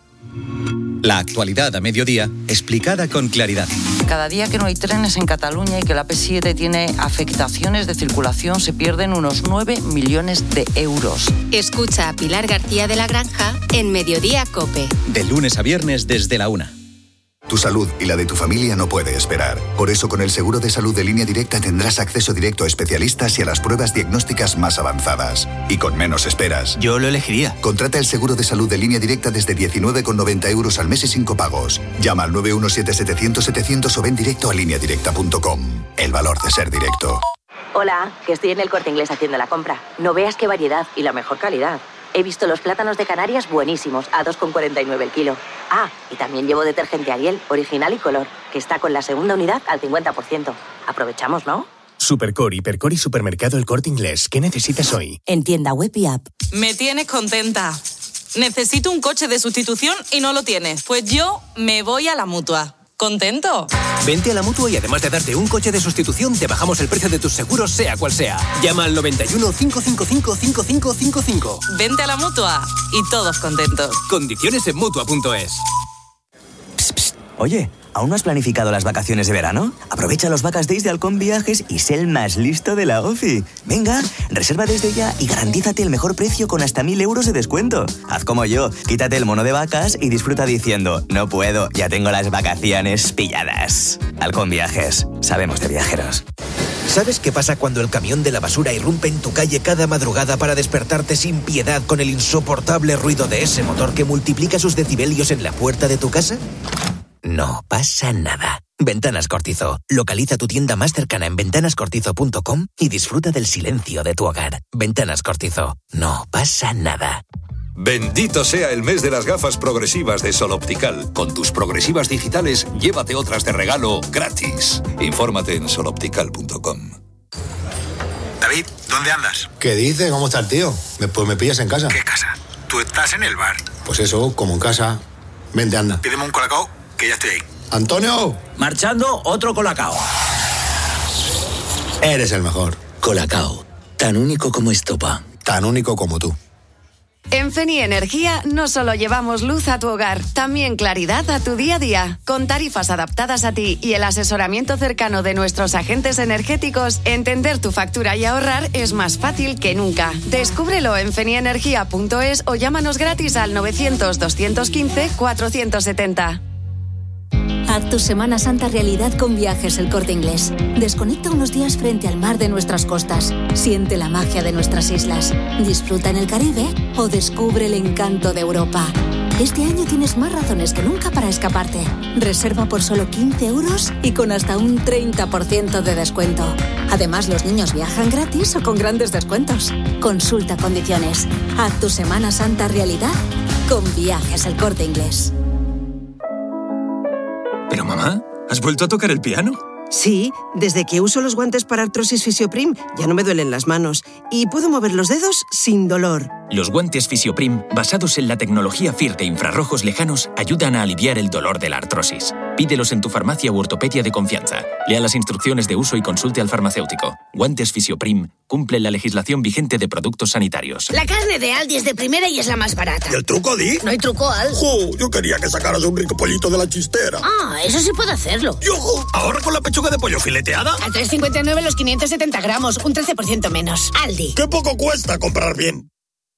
Speaker 22: La actualidad a mediodía, explicada con claridad.
Speaker 1: Cada día que no hay trenes en Cataluña y que la P siete tiene afectaciones de circulación, se pierden unos nueve millones de euros.
Speaker 5: Escucha a Pilar García de la Granja en Mediodía COPE.
Speaker 22: De lunes a viernes desde la una.
Speaker 16: Tu salud y la de tu familia no puede esperar. Por eso, con el seguro de salud de Línea Directa tendrás acceso directo a especialistas y a las pruebas diagnósticas más avanzadas. Y con menos esperas.
Speaker 12: Yo lo elegiría.
Speaker 16: Contrata el seguro de salud de Línea Directa desde diecinueve con noventa euros al mes y sin copagos. Llama al nueve uno siete setecientos setecientos o ven directo a línea directa punto com. El valor de ser directo.
Speaker 17: Hola, que estoy en el Corte Inglés haciendo la compra. No veas qué variedad y la mejor calidad. He visto los plátanos de Canarias buenísimos, a dos con cuarenta y nueve el kilo. Ah, y también llevo detergente Ariel, original y color, que está con la segunda unidad al cincuenta por ciento. Aprovechamos, ¿no?
Speaker 18: Supercor, Hipercor y Supermercado El Corte Inglés. ¿Qué necesitas hoy?
Speaker 19: En tienda web y app.
Speaker 20: Me tienes contenta. Necesito un coche de sustitución y no lo tienes. Pues yo me voy a la Mutua. ¿Contento?
Speaker 9: Vente a la Mutua y además de darte un coche de sustitución, te bajamos el precio de tus seguros, sea cual sea. Llama al noventa y uno, cinco cinco cinco, cinco cinco cinco cinco.
Speaker 20: Vente a la Mutua y todos contentos.
Speaker 9: Condiciones en Mutua punto es.
Speaker 12: Oye, ¿aún no has planificado las vacaciones de verano? Aprovecha los Vacas Days de Halcón Viajes y sé el más listo de la OFI. Venga, reserva desde ya y garantízate el mejor precio con hasta mil euros de descuento. Haz como yo, quítate el mono de vacas y disfruta diciendo, no puedo, ya tengo las vacaciones pilladas. Halcón Viajes, sabemos de viajeros.
Speaker 21: ¿Sabes qué pasa cuando el camión de la basura irrumpe en tu calle cada madrugada para despertarte sin piedad con el insoportable ruido de ese motor que multiplica sus decibelios en la puerta de tu casa? no pasa nada. Ventanas Cortizo. Localiza tu tienda más cercana en ventanas cortizo punto com y disfruta del silencio de tu hogar. Ventanas Cortizo. No pasa nada.
Speaker 27: Bendito sea el mes de las gafas progresivas de Sol Optical. Con tus progresivas digitales, llévate otras de regalo gratis. Infórmate en sol optical punto com.
Speaker 2: David, ¿dónde andas?
Speaker 7: ¿Qué dices? ¿Cómo está el tío? Me- Pues me pillas en casa.
Speaker 2: ¿Qué casa? Tú estás en el bar.
Speaker 7: Pues eso, como en casa. Vente, anda.
Speaker 2: Pídeme un colacao, que ya estoy ahí.
Speaker 7: ¡Antonio!
Speaker 3: Marchando, otro colacao.
Speaker 7: Eres el mejor.
Speaker 3: Colacao, tan único como estopa.
Speaker 7: Tan único como tú.
Speaker 6: En Feni Energía no solo llevamos luz a tu hogar, también claridad a tu día a día. Con tarifas adaptadas a ti y el asesoramiento cercano de nuestros agentes energéticos, entender tu factura y ahorrar es más fácil que nunca. Descúbrelo en fenienergia punto es o llámanos gratis al novecientos, doscientos quince, cuatrocientos setenta.
Speaker 4: Haz tu Semana Santa realidad con Viajes El Corte Inglés. Desconecta unos días frente al mar de nuestras costas. Siente la magia de nuestras islas. Disfruta en el Caribe o descubre el encanto de Europa. Este año tienes más razones que nunca para escaparte. Reserva por solo quince euros y con hasta un treinta por ciento de descuento. Además, los niños viajan gratis o con grandes descuentos. Consulta condiciones. Haz tu Semana Santa realidad con Viajes El Corte Inglés.
Speaker 19: Pero mamá, ¿has vuelto a tocar el piano?
Speaker 23: Sí, desde que uso los guantes para artrosis Fisioprim ya no me duelen las manos y puedo mover los dedos sin dolor.
Speaker 19: Los guantes Fisioprim, basados en la tecnología F I R de infrarrojos lejanos, ayudan a aliviar el dolor de la artrosis. Pídelos en tu farmacia u ortopedia de confianza. Lea las instrucciones de uso y consulte al farmacéutico. Guantes Fisioprim cumplen la legislación vigente de productos sanitarios.
Speaker 24: La carne de Aldi es de primera y es la más barata.
Speaker 25: ¿Y el truco, Di?
Speaker 24: No hay truco, Al.
Speaker 25: ¡Jo! Yo quería que sacaras un rico pollito de la chistera.
Speaker 24: Ah, eso sí puedo hacerlo.
Speaker 25: ¡Yojo! Ahorra con la pechuga de pollo fileteada.
Speaker 24: A tres cincuenta y nueve los quinientos setenta gramos, un trece por ciento menos. Aldi.
Speaker 25: ¡Qué poco cuesta comprar bien!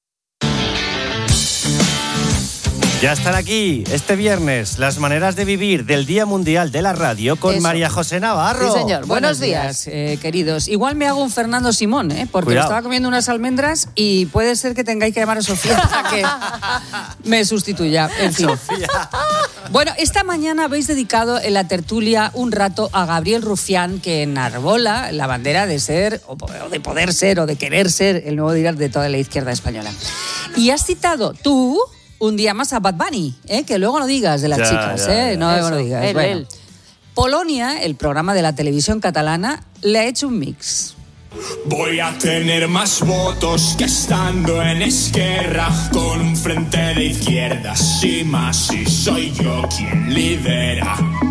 Speaker 8: Ya están aquí este viernes las maneras de vivir del Día Mundial de la Radio con
Speaker 15: Eso.
Speaker 8: María José Navarro.
Speaker 15: Sí, señor. Buenos, Buenos días, días eh, queridos. Igual me hago un Fernando Simón, ¿eh? Porque
Speaker 8: Cuidado.
Speaker 15: estaba comiendo unas almendras y puede ser que tengáis que llamar a Sofía para que me sustituya. En fin.
Speaker 8: Sofía.
Speaker 15: Bueno, esta mañana habéis dedicado en la tertulia un rato a Gabriel Rufián, que enarbola la bandera de ser, o de poder ser, o de querer ser el nuevo líder de toda la izquierda española. Y has citado tú un día más a Bad Bunny, ¿eh? Que luego no digas de las
Speaker 8: Ya,
Speaker 15: chicas,
Speaker 8: ya,
Speaker 15: ¿eh?
Speaker 8: ya.
Speaker 15: No,
Speaker 8: Eso,
Speaker 15: no digas.
Speaker 8: él,
Speaker 15: Bueno.
Speaker 8: él.
Speaker 15: Polonia, el programa de la televisión catalana, le ha hecho un mix.
Speaker 26: Voy a tener más votos que estando en Esquerra, con un frente de izquierdas y más, y soy yo quien lidera.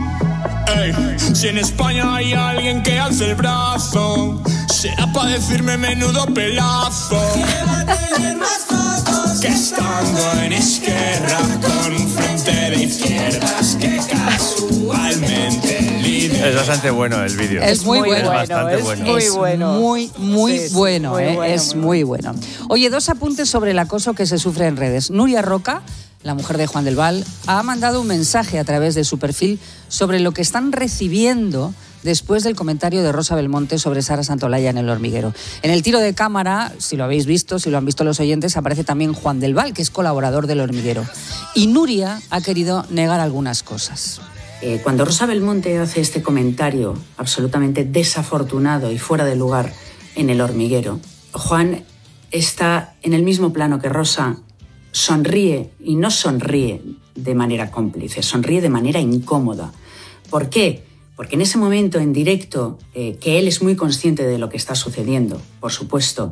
Speaker 26: Ey, si en España hay alguien que alce el brazo, será para decirme menudo pelazo. Va a tener más votos que estando en Esquerra, con un frente de izquierdas que casualmente lidera.
Speaker 8: Es bastante bueno el vídeo.
Speaker 15: Es muy bueno.
Speaker 8: Es bastante
Speaker 15: es
Speaker 8: bueno.
Speaker 15: Muy bueno. Muy, muy
Speaker 23: Sí, sí,
Speaker 15: bueno.
Speaker 23: muy
Speaker 15: ¿eh?
Speaker 23: bueno,
Speaker 15: es
Speaker 23: muy
Speaker 15: muy bueno. Oye, dos apuntes sobre el acoso que se sufre en redes. Nuria Roca, la mujer de Juan del Val, ha mandado un mensaje a través de su perfil sobre lo que están recibiendo después del comentario de Rosa Belmonte sobre Sara Santolaya en El Hormiguero. En el tiro de cámara, si lo habéis visto, si lo han visto los oyentes, aparece también Juan del Val, que es colaborador del Hormiguero. Y Nuria ha querido negar algunas cosas.
Speaker 28: Eh, cuando Rosa Belmonte hace este comentario absolutamente desafortunado y fuera de lugar en El Hormiguero, Juan está en el mismo plano que Rosa, sonríe y no sonríe de manera cómplice, sonríe de manera incómoda. ¿Por qué? Porque en ese momento, en directo, eh, que él es muy consciente de lo que está sucediendo, por supuesto,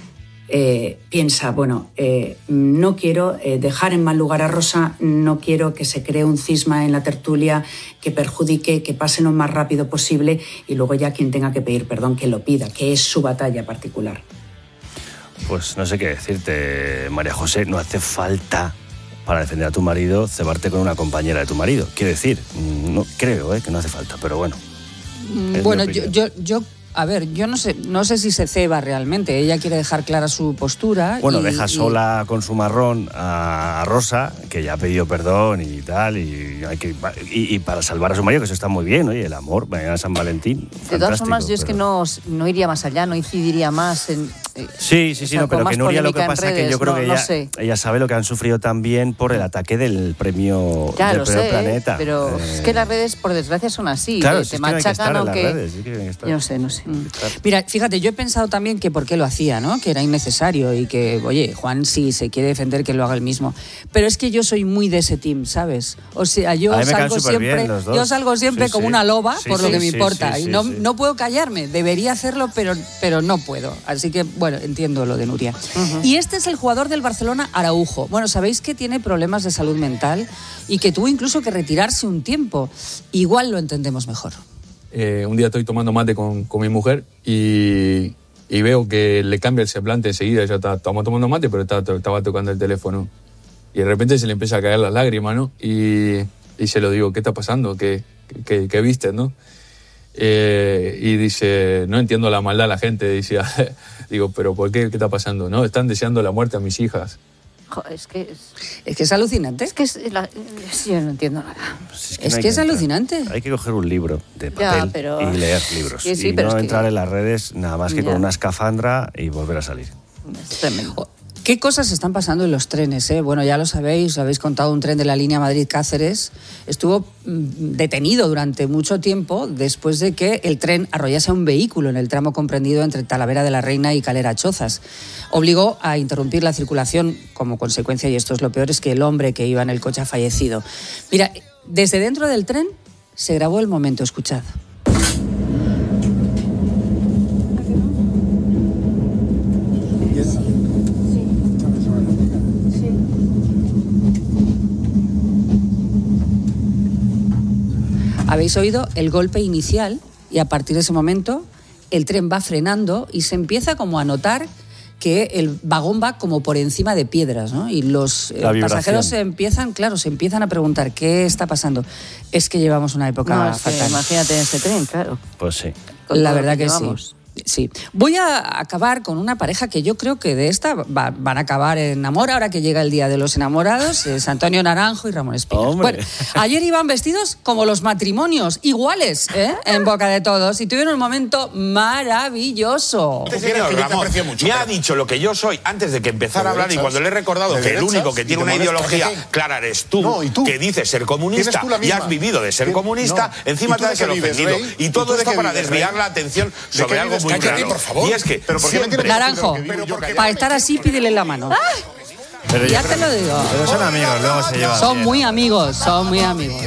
Speaker 28: eh, piensa, bueno, eh, no quiero eh, dejar en mal lugar a Rosa, no quiero que se cree un cisma en la tertulia que perjudique, que pase lo más rápido posible y luego ya quien tenga que pedir perdón, que lo pida, que es su batalla particular.
Speaker 8: Pues no sé qué decirte, María José, no hace falta para defender a tu marido cebarte con una compañera de tu marido. Quiero decir, no creo eh, que no hace falta, pero bueno. Es
Speaker 15: Bueno,
Speaker 8: mi
Speaker 15: yo,
Speaker 8: opinión.
Speaker 15: yo, yo, a ver, yo no sé, no sé si se ceba realmente. Ella quiere dejar clara su postura.
Speaker 8: Bueno,
Speaker 15: y,
Speaker 8: deja
Speaker 15: y-
Speaker 8: sola con su marrón a Rosa, que ya ha pedido perdón y tal, y, hay que, y, y para salvar a su marido, que eso está muy bien, oye, el amor, mañana San Valentín.
Speaker 29: De todas formas, yo es que no, no iría más allá, no incidiría más en...
Speaker 8: Sí, sí, sí, no, pero que Nuria lo que pasa es que yo creo
Speaker 1: no,
Speaker 8: que
Speaker 1: no
Speaker 8: ella,
Speaker 1: sé.
Speaker 8: ella sabe lo que han sufrido también por el ataque del premio,
Speaker 1: Ya
Speaker 8: del
Speaker 1: lo
Speaker 8: premio
Speaker 1: sé,
Speaker 8: Planeta.
Speaker 1: pero
Speaker 8: Eh,
Speaker 1: es que las redes, por desgracia, son así.
Speaker 8: Claro,
Speaker 1: que
Speaker 8: si
Speaker 1: te
Speaker 8: es que no hay que
Speaker 1: machacan
Speaker 8: estar en
Speaker 1: o
Speaker 8: las
Speaker 1: que...
Speaker 8: redes, sí que tienen que estar.
Speaker 1: Yo no sé, no sé.
Speaker 15: Mira, fíjate, yo he pensado también que por qué lo hacía, ¿no? Que era innecesario y que, oye, Juan sí se quiere defender que lo haga él mismo. Pero es que yo soy muy de ese team, ¿sabes? O sea, yo
Speaker 8: A mí me caen
Speaker 15: salgo
Speaker 8: superbién
Speaker 15: siempre,
Speaker 8: los dos.
Speaker 15: yo salgo siempre
Speaker 8: Sí,
Speaker 15: como
Speaker 8: sí.
Speaker 15: una loba
Speaker 8: Sí,
Speaker 15: por lo
Speaker 8: sí,
Speaker 15: que me
Speaker 8: sí,
Speaker 15: importa
Speaker 8: sí,
Speaker 15: y
Speaker 8: sí,
Speaker 15: no,
Speaker 8: sí.
Speaker 15: no puedo callarme. Debería hacerlo, pero, pero no puedo. Así que, bueno, entiendo lo de Nuria. Y este es el jugador del Barcelona, Araujo. Bueno, sabéis que tiene problemas de salud mental y que tuvo incluso que retirarse un tiempo. Igual lo entendemos mejor.
Speaker 5: Eh, un día estoy tomando mate con, con mi mujer y, y veo que le cambia el semblante enseguida. Ella está, estamos tomando mate, pero estaba, estaba tocando el teléfono. Y de repente se le empieza a caer las lágrimas, ¿no? Y, y se lo digo, ¿qué está pasando? ¿Qué, qué, qué viste, no? Eh, y dice, no entiendo la maldad de la gente. Decía, digo, ¿pero por qué? ¿Qué está pasando? No, están deseando la muerte a mis hijas.
Speaker 1: Joder, es que es,
Speaker 15: Es que es alucinante.
Speaker 1: es que es la- sí, yo no entiendo nada.
Speaker 8: Pues
Speaker 15: Es
Speaker 8: no hay
Speaker 15: que es
Speaker 8: entrar.
Speaker 15: alucinante.
Speaker 8: Hay que coger un libro de
Speaker 1: Ya,
Speaker 8: papel
Speaker 1: pero-
Speaker 8: y leer libros.
Speaker 1: Sí, sí,
Speaker 8: y
Speaker 1: pero
Speaker 8: no
Speaker 1: es que-
Speaker 8: entrar en las redes nada más que
Speaker 1: Ya.
Speaker 8: con una escafandra y volver a salir.
Speaker 1: Es tremendo.
Speaker 15: ¿Qué cosas están pasando en los trenes? Eh? Bueno, ya lo sabéis, lo habéis contado, un tren de la línea Madrid-Cáceres estuvo mm, detenido durante mucho tiempo después de que el tren arrollase a un vehículo en el tramo comprendido entre Talavera de la Reina y Calera Chozas. Obligó a interrumpir la circulación como consecuencia, y esto es lo peor, es que el hombre que iba en el coche ha fallecido. Mira, desde dentro del tren se grabó el momento, escuchad. Habéis oído el golpe inicial y a partir de ese momento el tren va frenando y se empieza como a notar que el vagón va como por encima de piedras, ¿no? Y los eh,
Speaker 8: La vibración.
Speaker 15: pasajeros se empiezan, claro, se empiezan a preguntar ¿qué está pasando? Es que llevamos una época
Speaker 1: No, es que
Speaker 15: fatal.
Speaker 1: imagínate en este tren, claro.
Speaker 8: Pues sí.
Speaker 1: Con
Speaker 15: La
Speaker 1: todo lo
Speaker 15: verdad
Speaker 1: que
Speaker 15: que, sí.
Speaker 1: llevamos.
Speaker 15: Sí. Voy a acabar con una pareja que yo creo que de esta va- van a acabar en amor ahora que llega el Día de los Enamorados, es Antonio Naranjo y Ramón Espinas.
Speaker 8: Hombre.
Speaker 15: Bueno, ayer iban vestidos como los matrimonios, iguales, ¿eh? En boca de todos, y tuvieron un momento maravilloso.
Speaker 10: Este señor Ramón me ha dicho lo que yo soy antes de que empezara a hablar, y cuando le he recordado
Speaker 25: de
Speaker 10: que el
Speaker 25: derechas,
Speaker 10: único que
Speaker 25: y
Speaker 10: tiene
Speaker 25: te
Speaker 10: una
Speaker 25: molesta,
Speaker 10: ideología
Speaker 25: jeje.
Speaker 10: clara eres tú,
Speaker 25: No, ¿y tú?
Speaker 10: que dices ser comunista
Speaker 25: Tienes tú la
Speaker 10: y
Speaker 25: misma.
Speaker 10: has vivido de ser
Speaker 25: Tien-
Speaker 10: comunista,
Speaker 25: no.
Speaker 10: encima
Speaker 25: ¿Y tú
Speaker 10: te
Speaker 25: de
Speaker 10: has
Speaker 25: qué
Speaker 10: el
Speaker 25: vives,
Speaker 10: ofendido.
Speaker 25: Rey?
Speaker 10: Y
Speaker 25: ¿Y
Speaker 10: todo
Speaker 25: tú de
Speaker 10: esto
Speaker 25: qué
Speaker 10: para
Speaker 25: vives,
Speaker 10: desviar
Speaker 25: Rey?
Speaker 10: la atención
Speaker 25: ¿De
Speaker 10: sobre
Speaker 25: qué
Speaker 10: algo
Speaker 25: vives?
Speaker 10: muy
Speaker 25: Cállate,
Speaker 10: claro.
Speaker 25: por favor.
Speaker 10: Y es que
Speaker 25: ¿Pero por qué me
Speaker 10: siempre-
Speaker 25: tienes que
Speaker 15: Naranjo,
Speaker 25: decir lo que vivo yo callado?
Speaker 15: para estar así, pídele la mano.
Speaker 8: Pero yo
Speaker 15: Ya
Speaker 8: creo-
Speaker 15: te lo digo.
Speaker 8: Pero son amigos, luego se llevan
Speaker 15: Son
Speaker 8: bien.
Speaker 15: muy amigos, son muy amigos.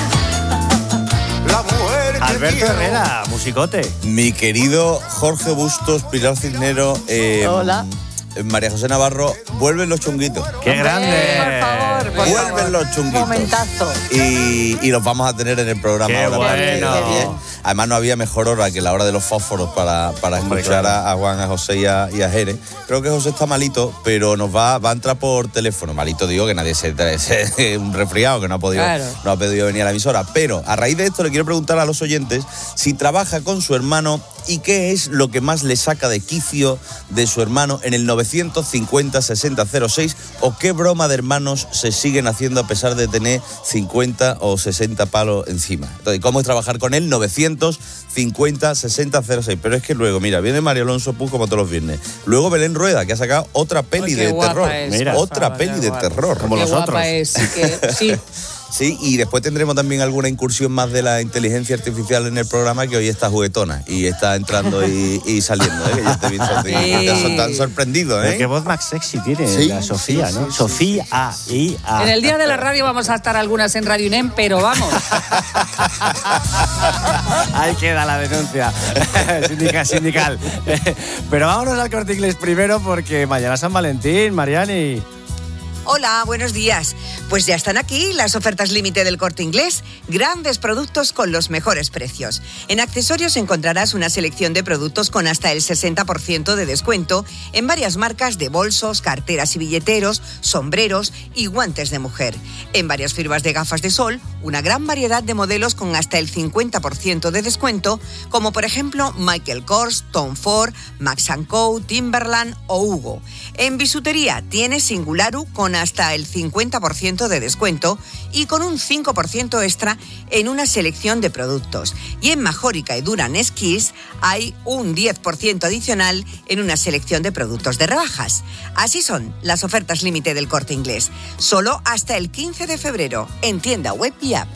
Speaker 8: Alberto Herrera, musicote.
Speaker 11: Mi querido Jorge Bustos, Pilar Cisnero, eh,
Speaker 1: Hola.
Speaker 11: María José Navarro, vuelven los chunguitos.
Speaker 8: ¡Qué grande!
Speaker 1: Por favor, por
Speaker 11: Vuelven
Speaker 1: favor.
Speaker 11: los chunguitos.
Speaker 1: Momentazo.
Speaker 11: Y, y los vamos a tener en el programa
Speaker 8: ¡Qué
Speaker 11: ahora.
Speaker 8: bueno!
Speaker 11: Qué bien. Además, no había mejor hora que la hora de los fósforos para, para
Speaker 8: Hombre,
Speaker 11: escuchar
Speaker 8: claro.
Speaker 11: a, a Juan, a José y a, y a Jere. Creo que José está malito, pero nos va, va a entrar por teléfono. Malito digo que nadie se trae un resfriado, que no ha podido,
Speaker 15: Claro.
Speaker 11: no ha podido venir a la emisora. Pero a raíz de esto le quiero preguntar a los oyentes si trabaja con su hermano y qué es lo que más le saca de quicio de su hermano en el novecientos cincuenta sesenta cero seis, o qué broma de hermanos se siguen haciendo a pesar de tener cincuenta o sesenta palos encima. Entonces, ¿cómo es trabajar con él? novecientos cincuenta sesenta cero seis. Pero es que luego, mira, viene Mario Alonso Puz como todos los viernes. Luego Belén Rueda, que ha sacado otra peli
Speaker 15: Ay, qué
Speaker 11: de
Speaker 15: guapa
Speaker 11: terror.
Speaker 15: es,
Speaker 11: Mira,
Speaker 15: por
Speaker 11: otra
Speaker 15: favor,
Speaker 11: peli
Speaker 15: qué
Speaker 11: de
Speaker 15: guapa.
Speaker 11: terror.
Speaker 8: Como
Speaker 15: Qué
Speaker 8: los
Speaker 15: guapa
Speaker 8: otros.
Speaker 15: es, sí que- sí.
Speaker 11: Sí, y después tendremos también alguna incursión más de la inteligencia artificial en el programa, que hoy está juguetona y está entrando y, y saliendo, ¿eh? Que yo te he visto, te-
Speaker 15: Sí.
Speaker 11: te has tan sorprendido,
Speaker 8: Pero
Speaker 11: ¿eh?
Speaker 8: qué voz más sexy tiene
Speaker 11: Sí,
Speaker 8: la Sofía,
Speaker 11: sí,
Speaker 8: ¿no?
Speaker 11: sí, sí,
Speaker 8: Sofía y A.
Speaker 15: En el Día de la Radio vamos a estar algunas en Radio UNEM, pero vamos.
Speaker 8: Ahí queda la denuncia sindical, sindical. Pero vámonos al Corte Inglés primero, porque mañana San Valentín, Mariani.
Speaker 13: Hola, buenos días. Pues ya están aquí las ofertas límite del Corte Inglés. Grandes productos con los mejores precios. En accesorios encontrarás una selección de productos con hasta el sesenta por ciento de descuento en varias marcas de bolsos, carteras y billeteros, sombreros y guantes de mujer. En varias firmas de gafas de sol, una gran variedad de modelos con hasta el cincuenta por ciento de descuento, como por ejemplo Michael Kors, Tom Ford, Max and Co, Timberland o Hugo. En bisutería tienes Singularu con con hasta el cincuenta por ciento de descuento y con un cinco por ciento extra en una selección de productos. Y en Majórica y Duran Esquís hay un diez por ciento adicional en una selección de productos de rebajas. Así son las ofertas límite del Corte Inglés. Solo hasta el quince de febrero en tienda web y app.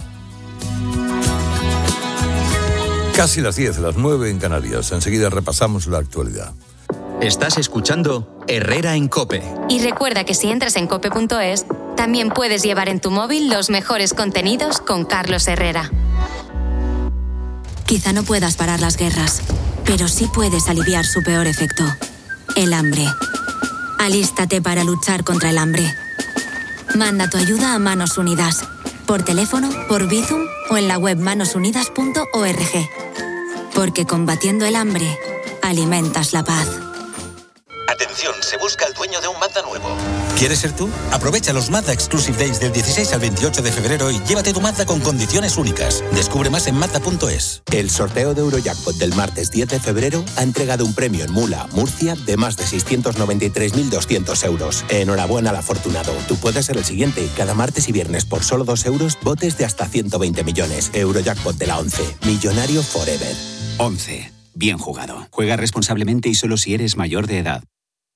Speaker 9: Casi las diez, las nueve en Canarias. Enseguida repasamos la actualidad.
Speaker 12: Estás escuchando Herrera en COPE.
Speaker 14: Y recuerda que si entras en cope punto es, también puedes llevar en tu móvil los mejores contenidos con Carlos Herrera.
Speaker 16: Quizá no puedas parar las guerras, pero sí puedes aliviar su peor efecto, el hambre. Alístate para luchar contra el hambre. Manda tu ayuda a Manos Unidas, por teléfono, por Bizum o en la web manos unidas punto org. Porque combatiendo el hambre, alimentas la paz.
Speaker 21: Atención, se busca el dueño de un Mazda nuevo.
Speaker 17: ¿Quieres ser tú? Aprovecha los Mazda Exclusive Days del dieciséis al veintiocho de febrero y llévate tu Mazda con condiciones únicas. Descubre más en mazda punto es.
Speaker 18: El sorteo de Eurojackpot del martes diez de febrero ha entregado un premio en Mula, Murcia, de más de seiscientos noventa y tres mil doscientos euros. Enhorabuena al afortunado. Tú puedes ser el siguiente. Cada martes y viernes por solo dos euros, botes de hasta ciento veinte millones. Eurojackpot de la once. Millonario forever.
Speaker 20: once. Bien jugado. Juega responsablemente y solo si eres mayor de edad.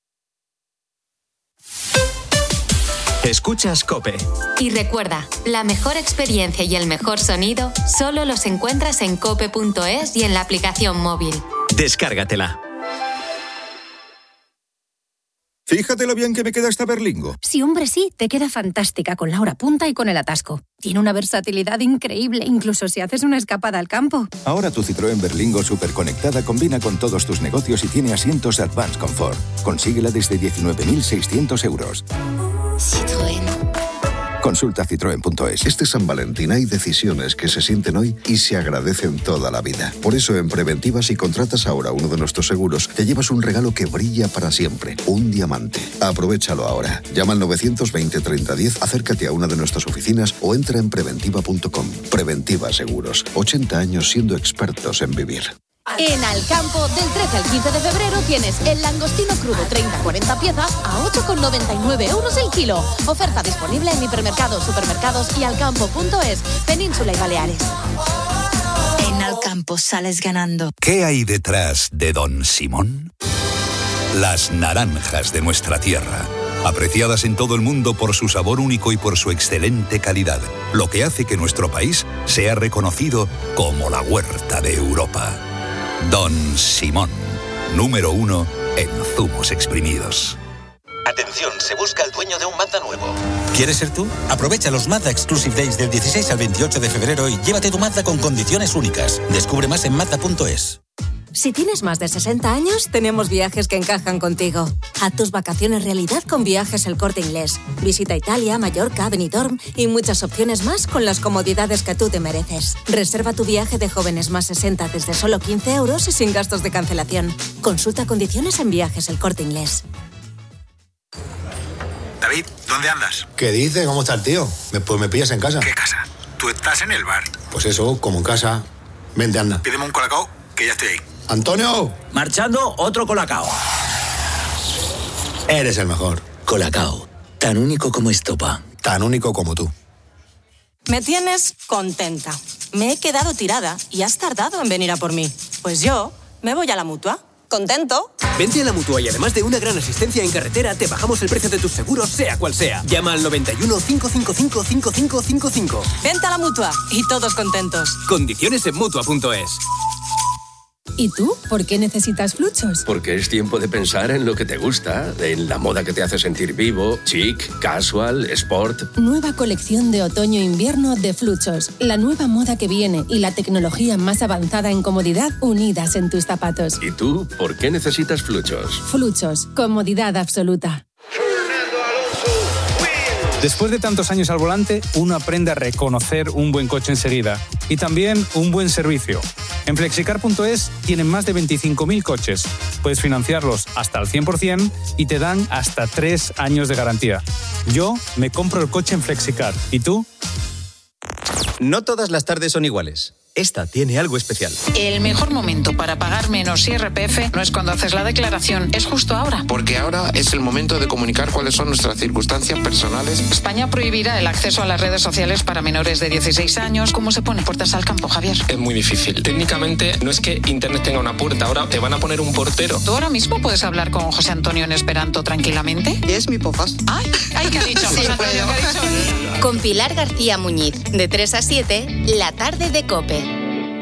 Speaker 12: Escuchas COPE.
Speaker 14: Y recuerda, la mejor experiencia y el mejor sonido solo los encuentras en cope punto es y en la aplicación móvil.
Speaker 12: Descárgatela.
Speaker 22: Fíjate lo bien que me queda esta Berlingo.
Speaker 24: Sí, hombre, sí, te queda fantástica con la hora punta y con el atasco. Tiene una versatilidad increíble, incluso si haces una escapada al campo.
Speaker 22: Ahora tu Citroën Berlingo superconectada combina con todos tus negocios y tiene asientos de Advanced Comfort. Consíguela desde diecinueve mil seiscientos euros.
Speaker 29: Citroën.
Speaker 22: Consulta citroen punto es.
Speaker 29: Este San Valentín hay decisiones que se sienten hoy y se agradecen toda la vida. Por eso en Preventiva, si contratas ahora uno de nuestros seguros, te llevas un regalo que brilla para siempre. Un diamante. Aprovéchalo ahora. Llama al novecientos veinte treinta diez, acércate a una de nuestras oficinas o entra en preventiva punto com. Preventiva Seguros. ochenta años siendo expertos en vivir.
Speaker 24: En Alcampo, del trece al quince de febrero tienes el langostino crudo treinta a cuarenta piezas a ocho con noventa y nueve euros el kilo. Oferta disponible en hipermercados, supermercados y alcampo punto es, Península y Baleares.
Speaker 30: En Alcampo sales ganando.
Speaker 27: ¿Qué hay detrás de Don Simón? Las naranjas de nuestra tierra, apreciadas en todo el mundo por su sabor único y por su excelente calidad, lo que hace que nuestro país sea reconocido como la huerta de Europa. Don Simón, número uno en zumos exprimidos.
Speaker 21: Atención, se busca el dueño de un Mazda nuevo.
Speaker 17: ¿Quieres ser tú? Aprovecha los Mazda Exclusive Days del dieciséis al veintiocho de febrero y llévate tu Mazda con condiciones únicas. Descubre más en mazda punto es.
Speaker 4: Si tienes más de sesenta años, tenemos viajes que encajan contigo. Haz tus vacaciones realidad con Viajes El Corte Inglés. Visita Italia, Mallorca, Benidorm y muchas opciones más con las comodidades que tú te mereces. Reserva tu viaje de jóvenes más sesenta desde solo quince euros y sin gastos de cancelación. Consulta condiciones en Viajes El Corte Inglés.
Speaker 2: David, ¿dónde andas?
Speaker 7: ¿Qué dice? ¿Cómo está el tío? Me- Pues me pillas en casa.
Speaker 2: ¿Qué casa? Tú estás en el bar.
Speaker 7: Pues eso, como en casa. Vente, anda.
Speaker 2: Pídeme un colacao, que ya estoy ahí.
Speaker 7: ¡Antonio!
Speaker 3: Marchando, otro colacao.
Speaker 7: Eres el mejor.
Speaker 3: Colacao, tan único como estopa.
Speaker 7: Tan único como tú.
Speaker 31: Me tienes contenta. Me he quedado tirada y has tardado en venir a por mí. Pues yo me voy a la Mutua. ¿Contento?
Speaker 32: Vente a la Mutua y además de una gran asistencia en carretera, te bajamos el precio de tus seguros, sea cual sea. Llama al noventa y uno, cinco cinco cinco, cinco cinco cinco cinco.
Speaker 31: Vente a la Mutua y todos contentos.
Speaker 32: Condiciones en mutua punto es.
Speaker 24: ¿Y tú? ¿Por qué necesitas Fluchos?
Speaker 33: Porque es tiempo de pensar en lo que te gusta, en la moda que te hace sentir vivo, chic, casual, sport.
Speaker 24: Nueva colección de otoño-invierno de Fluchos. La nueva moda que viene y la tecnología más avanzada en comodidad unidas en tus zapatos.
Speaker 33: ¿Y tú, por qué necesitas Fluchos?
Speaker 24: Fluchos. Comodidad absoluta.
Speaker 34: Después de tantos años al volante, uno aprende a reconocer un buen coche enseguida y también un buen servicio. En flexicar punto es tienen más de veinticinco mil coches. Puedes financiarlos hasta el cien por ciento y te dan hasta tres años de garantía. Yo me compro el coche en Flexicar. ¿Y tú?
Speaker 35: No todas las tardes son iguales.
Speaker 1: esta tiene algo especial.
Speaker 5: El mejor momento para pagar menos I R P F no es cuando haces la declaración, es justo ahora.
Speaker 6: Porque ahora es el momento de comunicar cuáles son nuestras circunstancias personales.
Speaker 5: España prohibirá el acceso a las redes sociales para menores de dieciséis años. ¿Cómo se pone puertas al campo, Javier?
Speaker 6: Es muy difícil. Técnicamente no es que Internet tenga una puerta, ahora te van a poner un portero.
Speaker 5: ¿Tú ahora mismo puedes hablar con José Antonio en esperanto tranquilamente?
Speaker 6: Es mi pofas.
Speaker 5: Ay, ay, ¿qué ha dicho?
Speaker 6: Sí,
Speaker 5: José Antonio, ¿qué ha dicho?
Speaker 14: Con Pilar García Muñiz, de tres a siete, la tarde de COPE.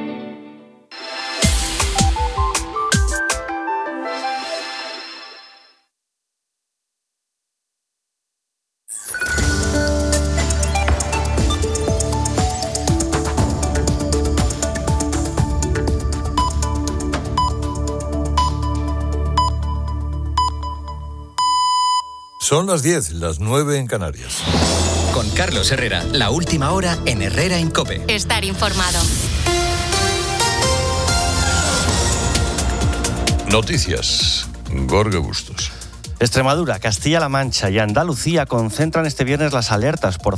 Speaker 8: Son las diez, las nueve en Canarias.
Speaker 12: Con Carlos Herrera, la última hora en Herrera en COPE.
Speaker 14: Estar informado.
Speaker 8: Noticias. Gorge Bustos.
Speaker 9: Extremadura, Castilla-La Mancha y Andalucía concentran este viernes las alertas por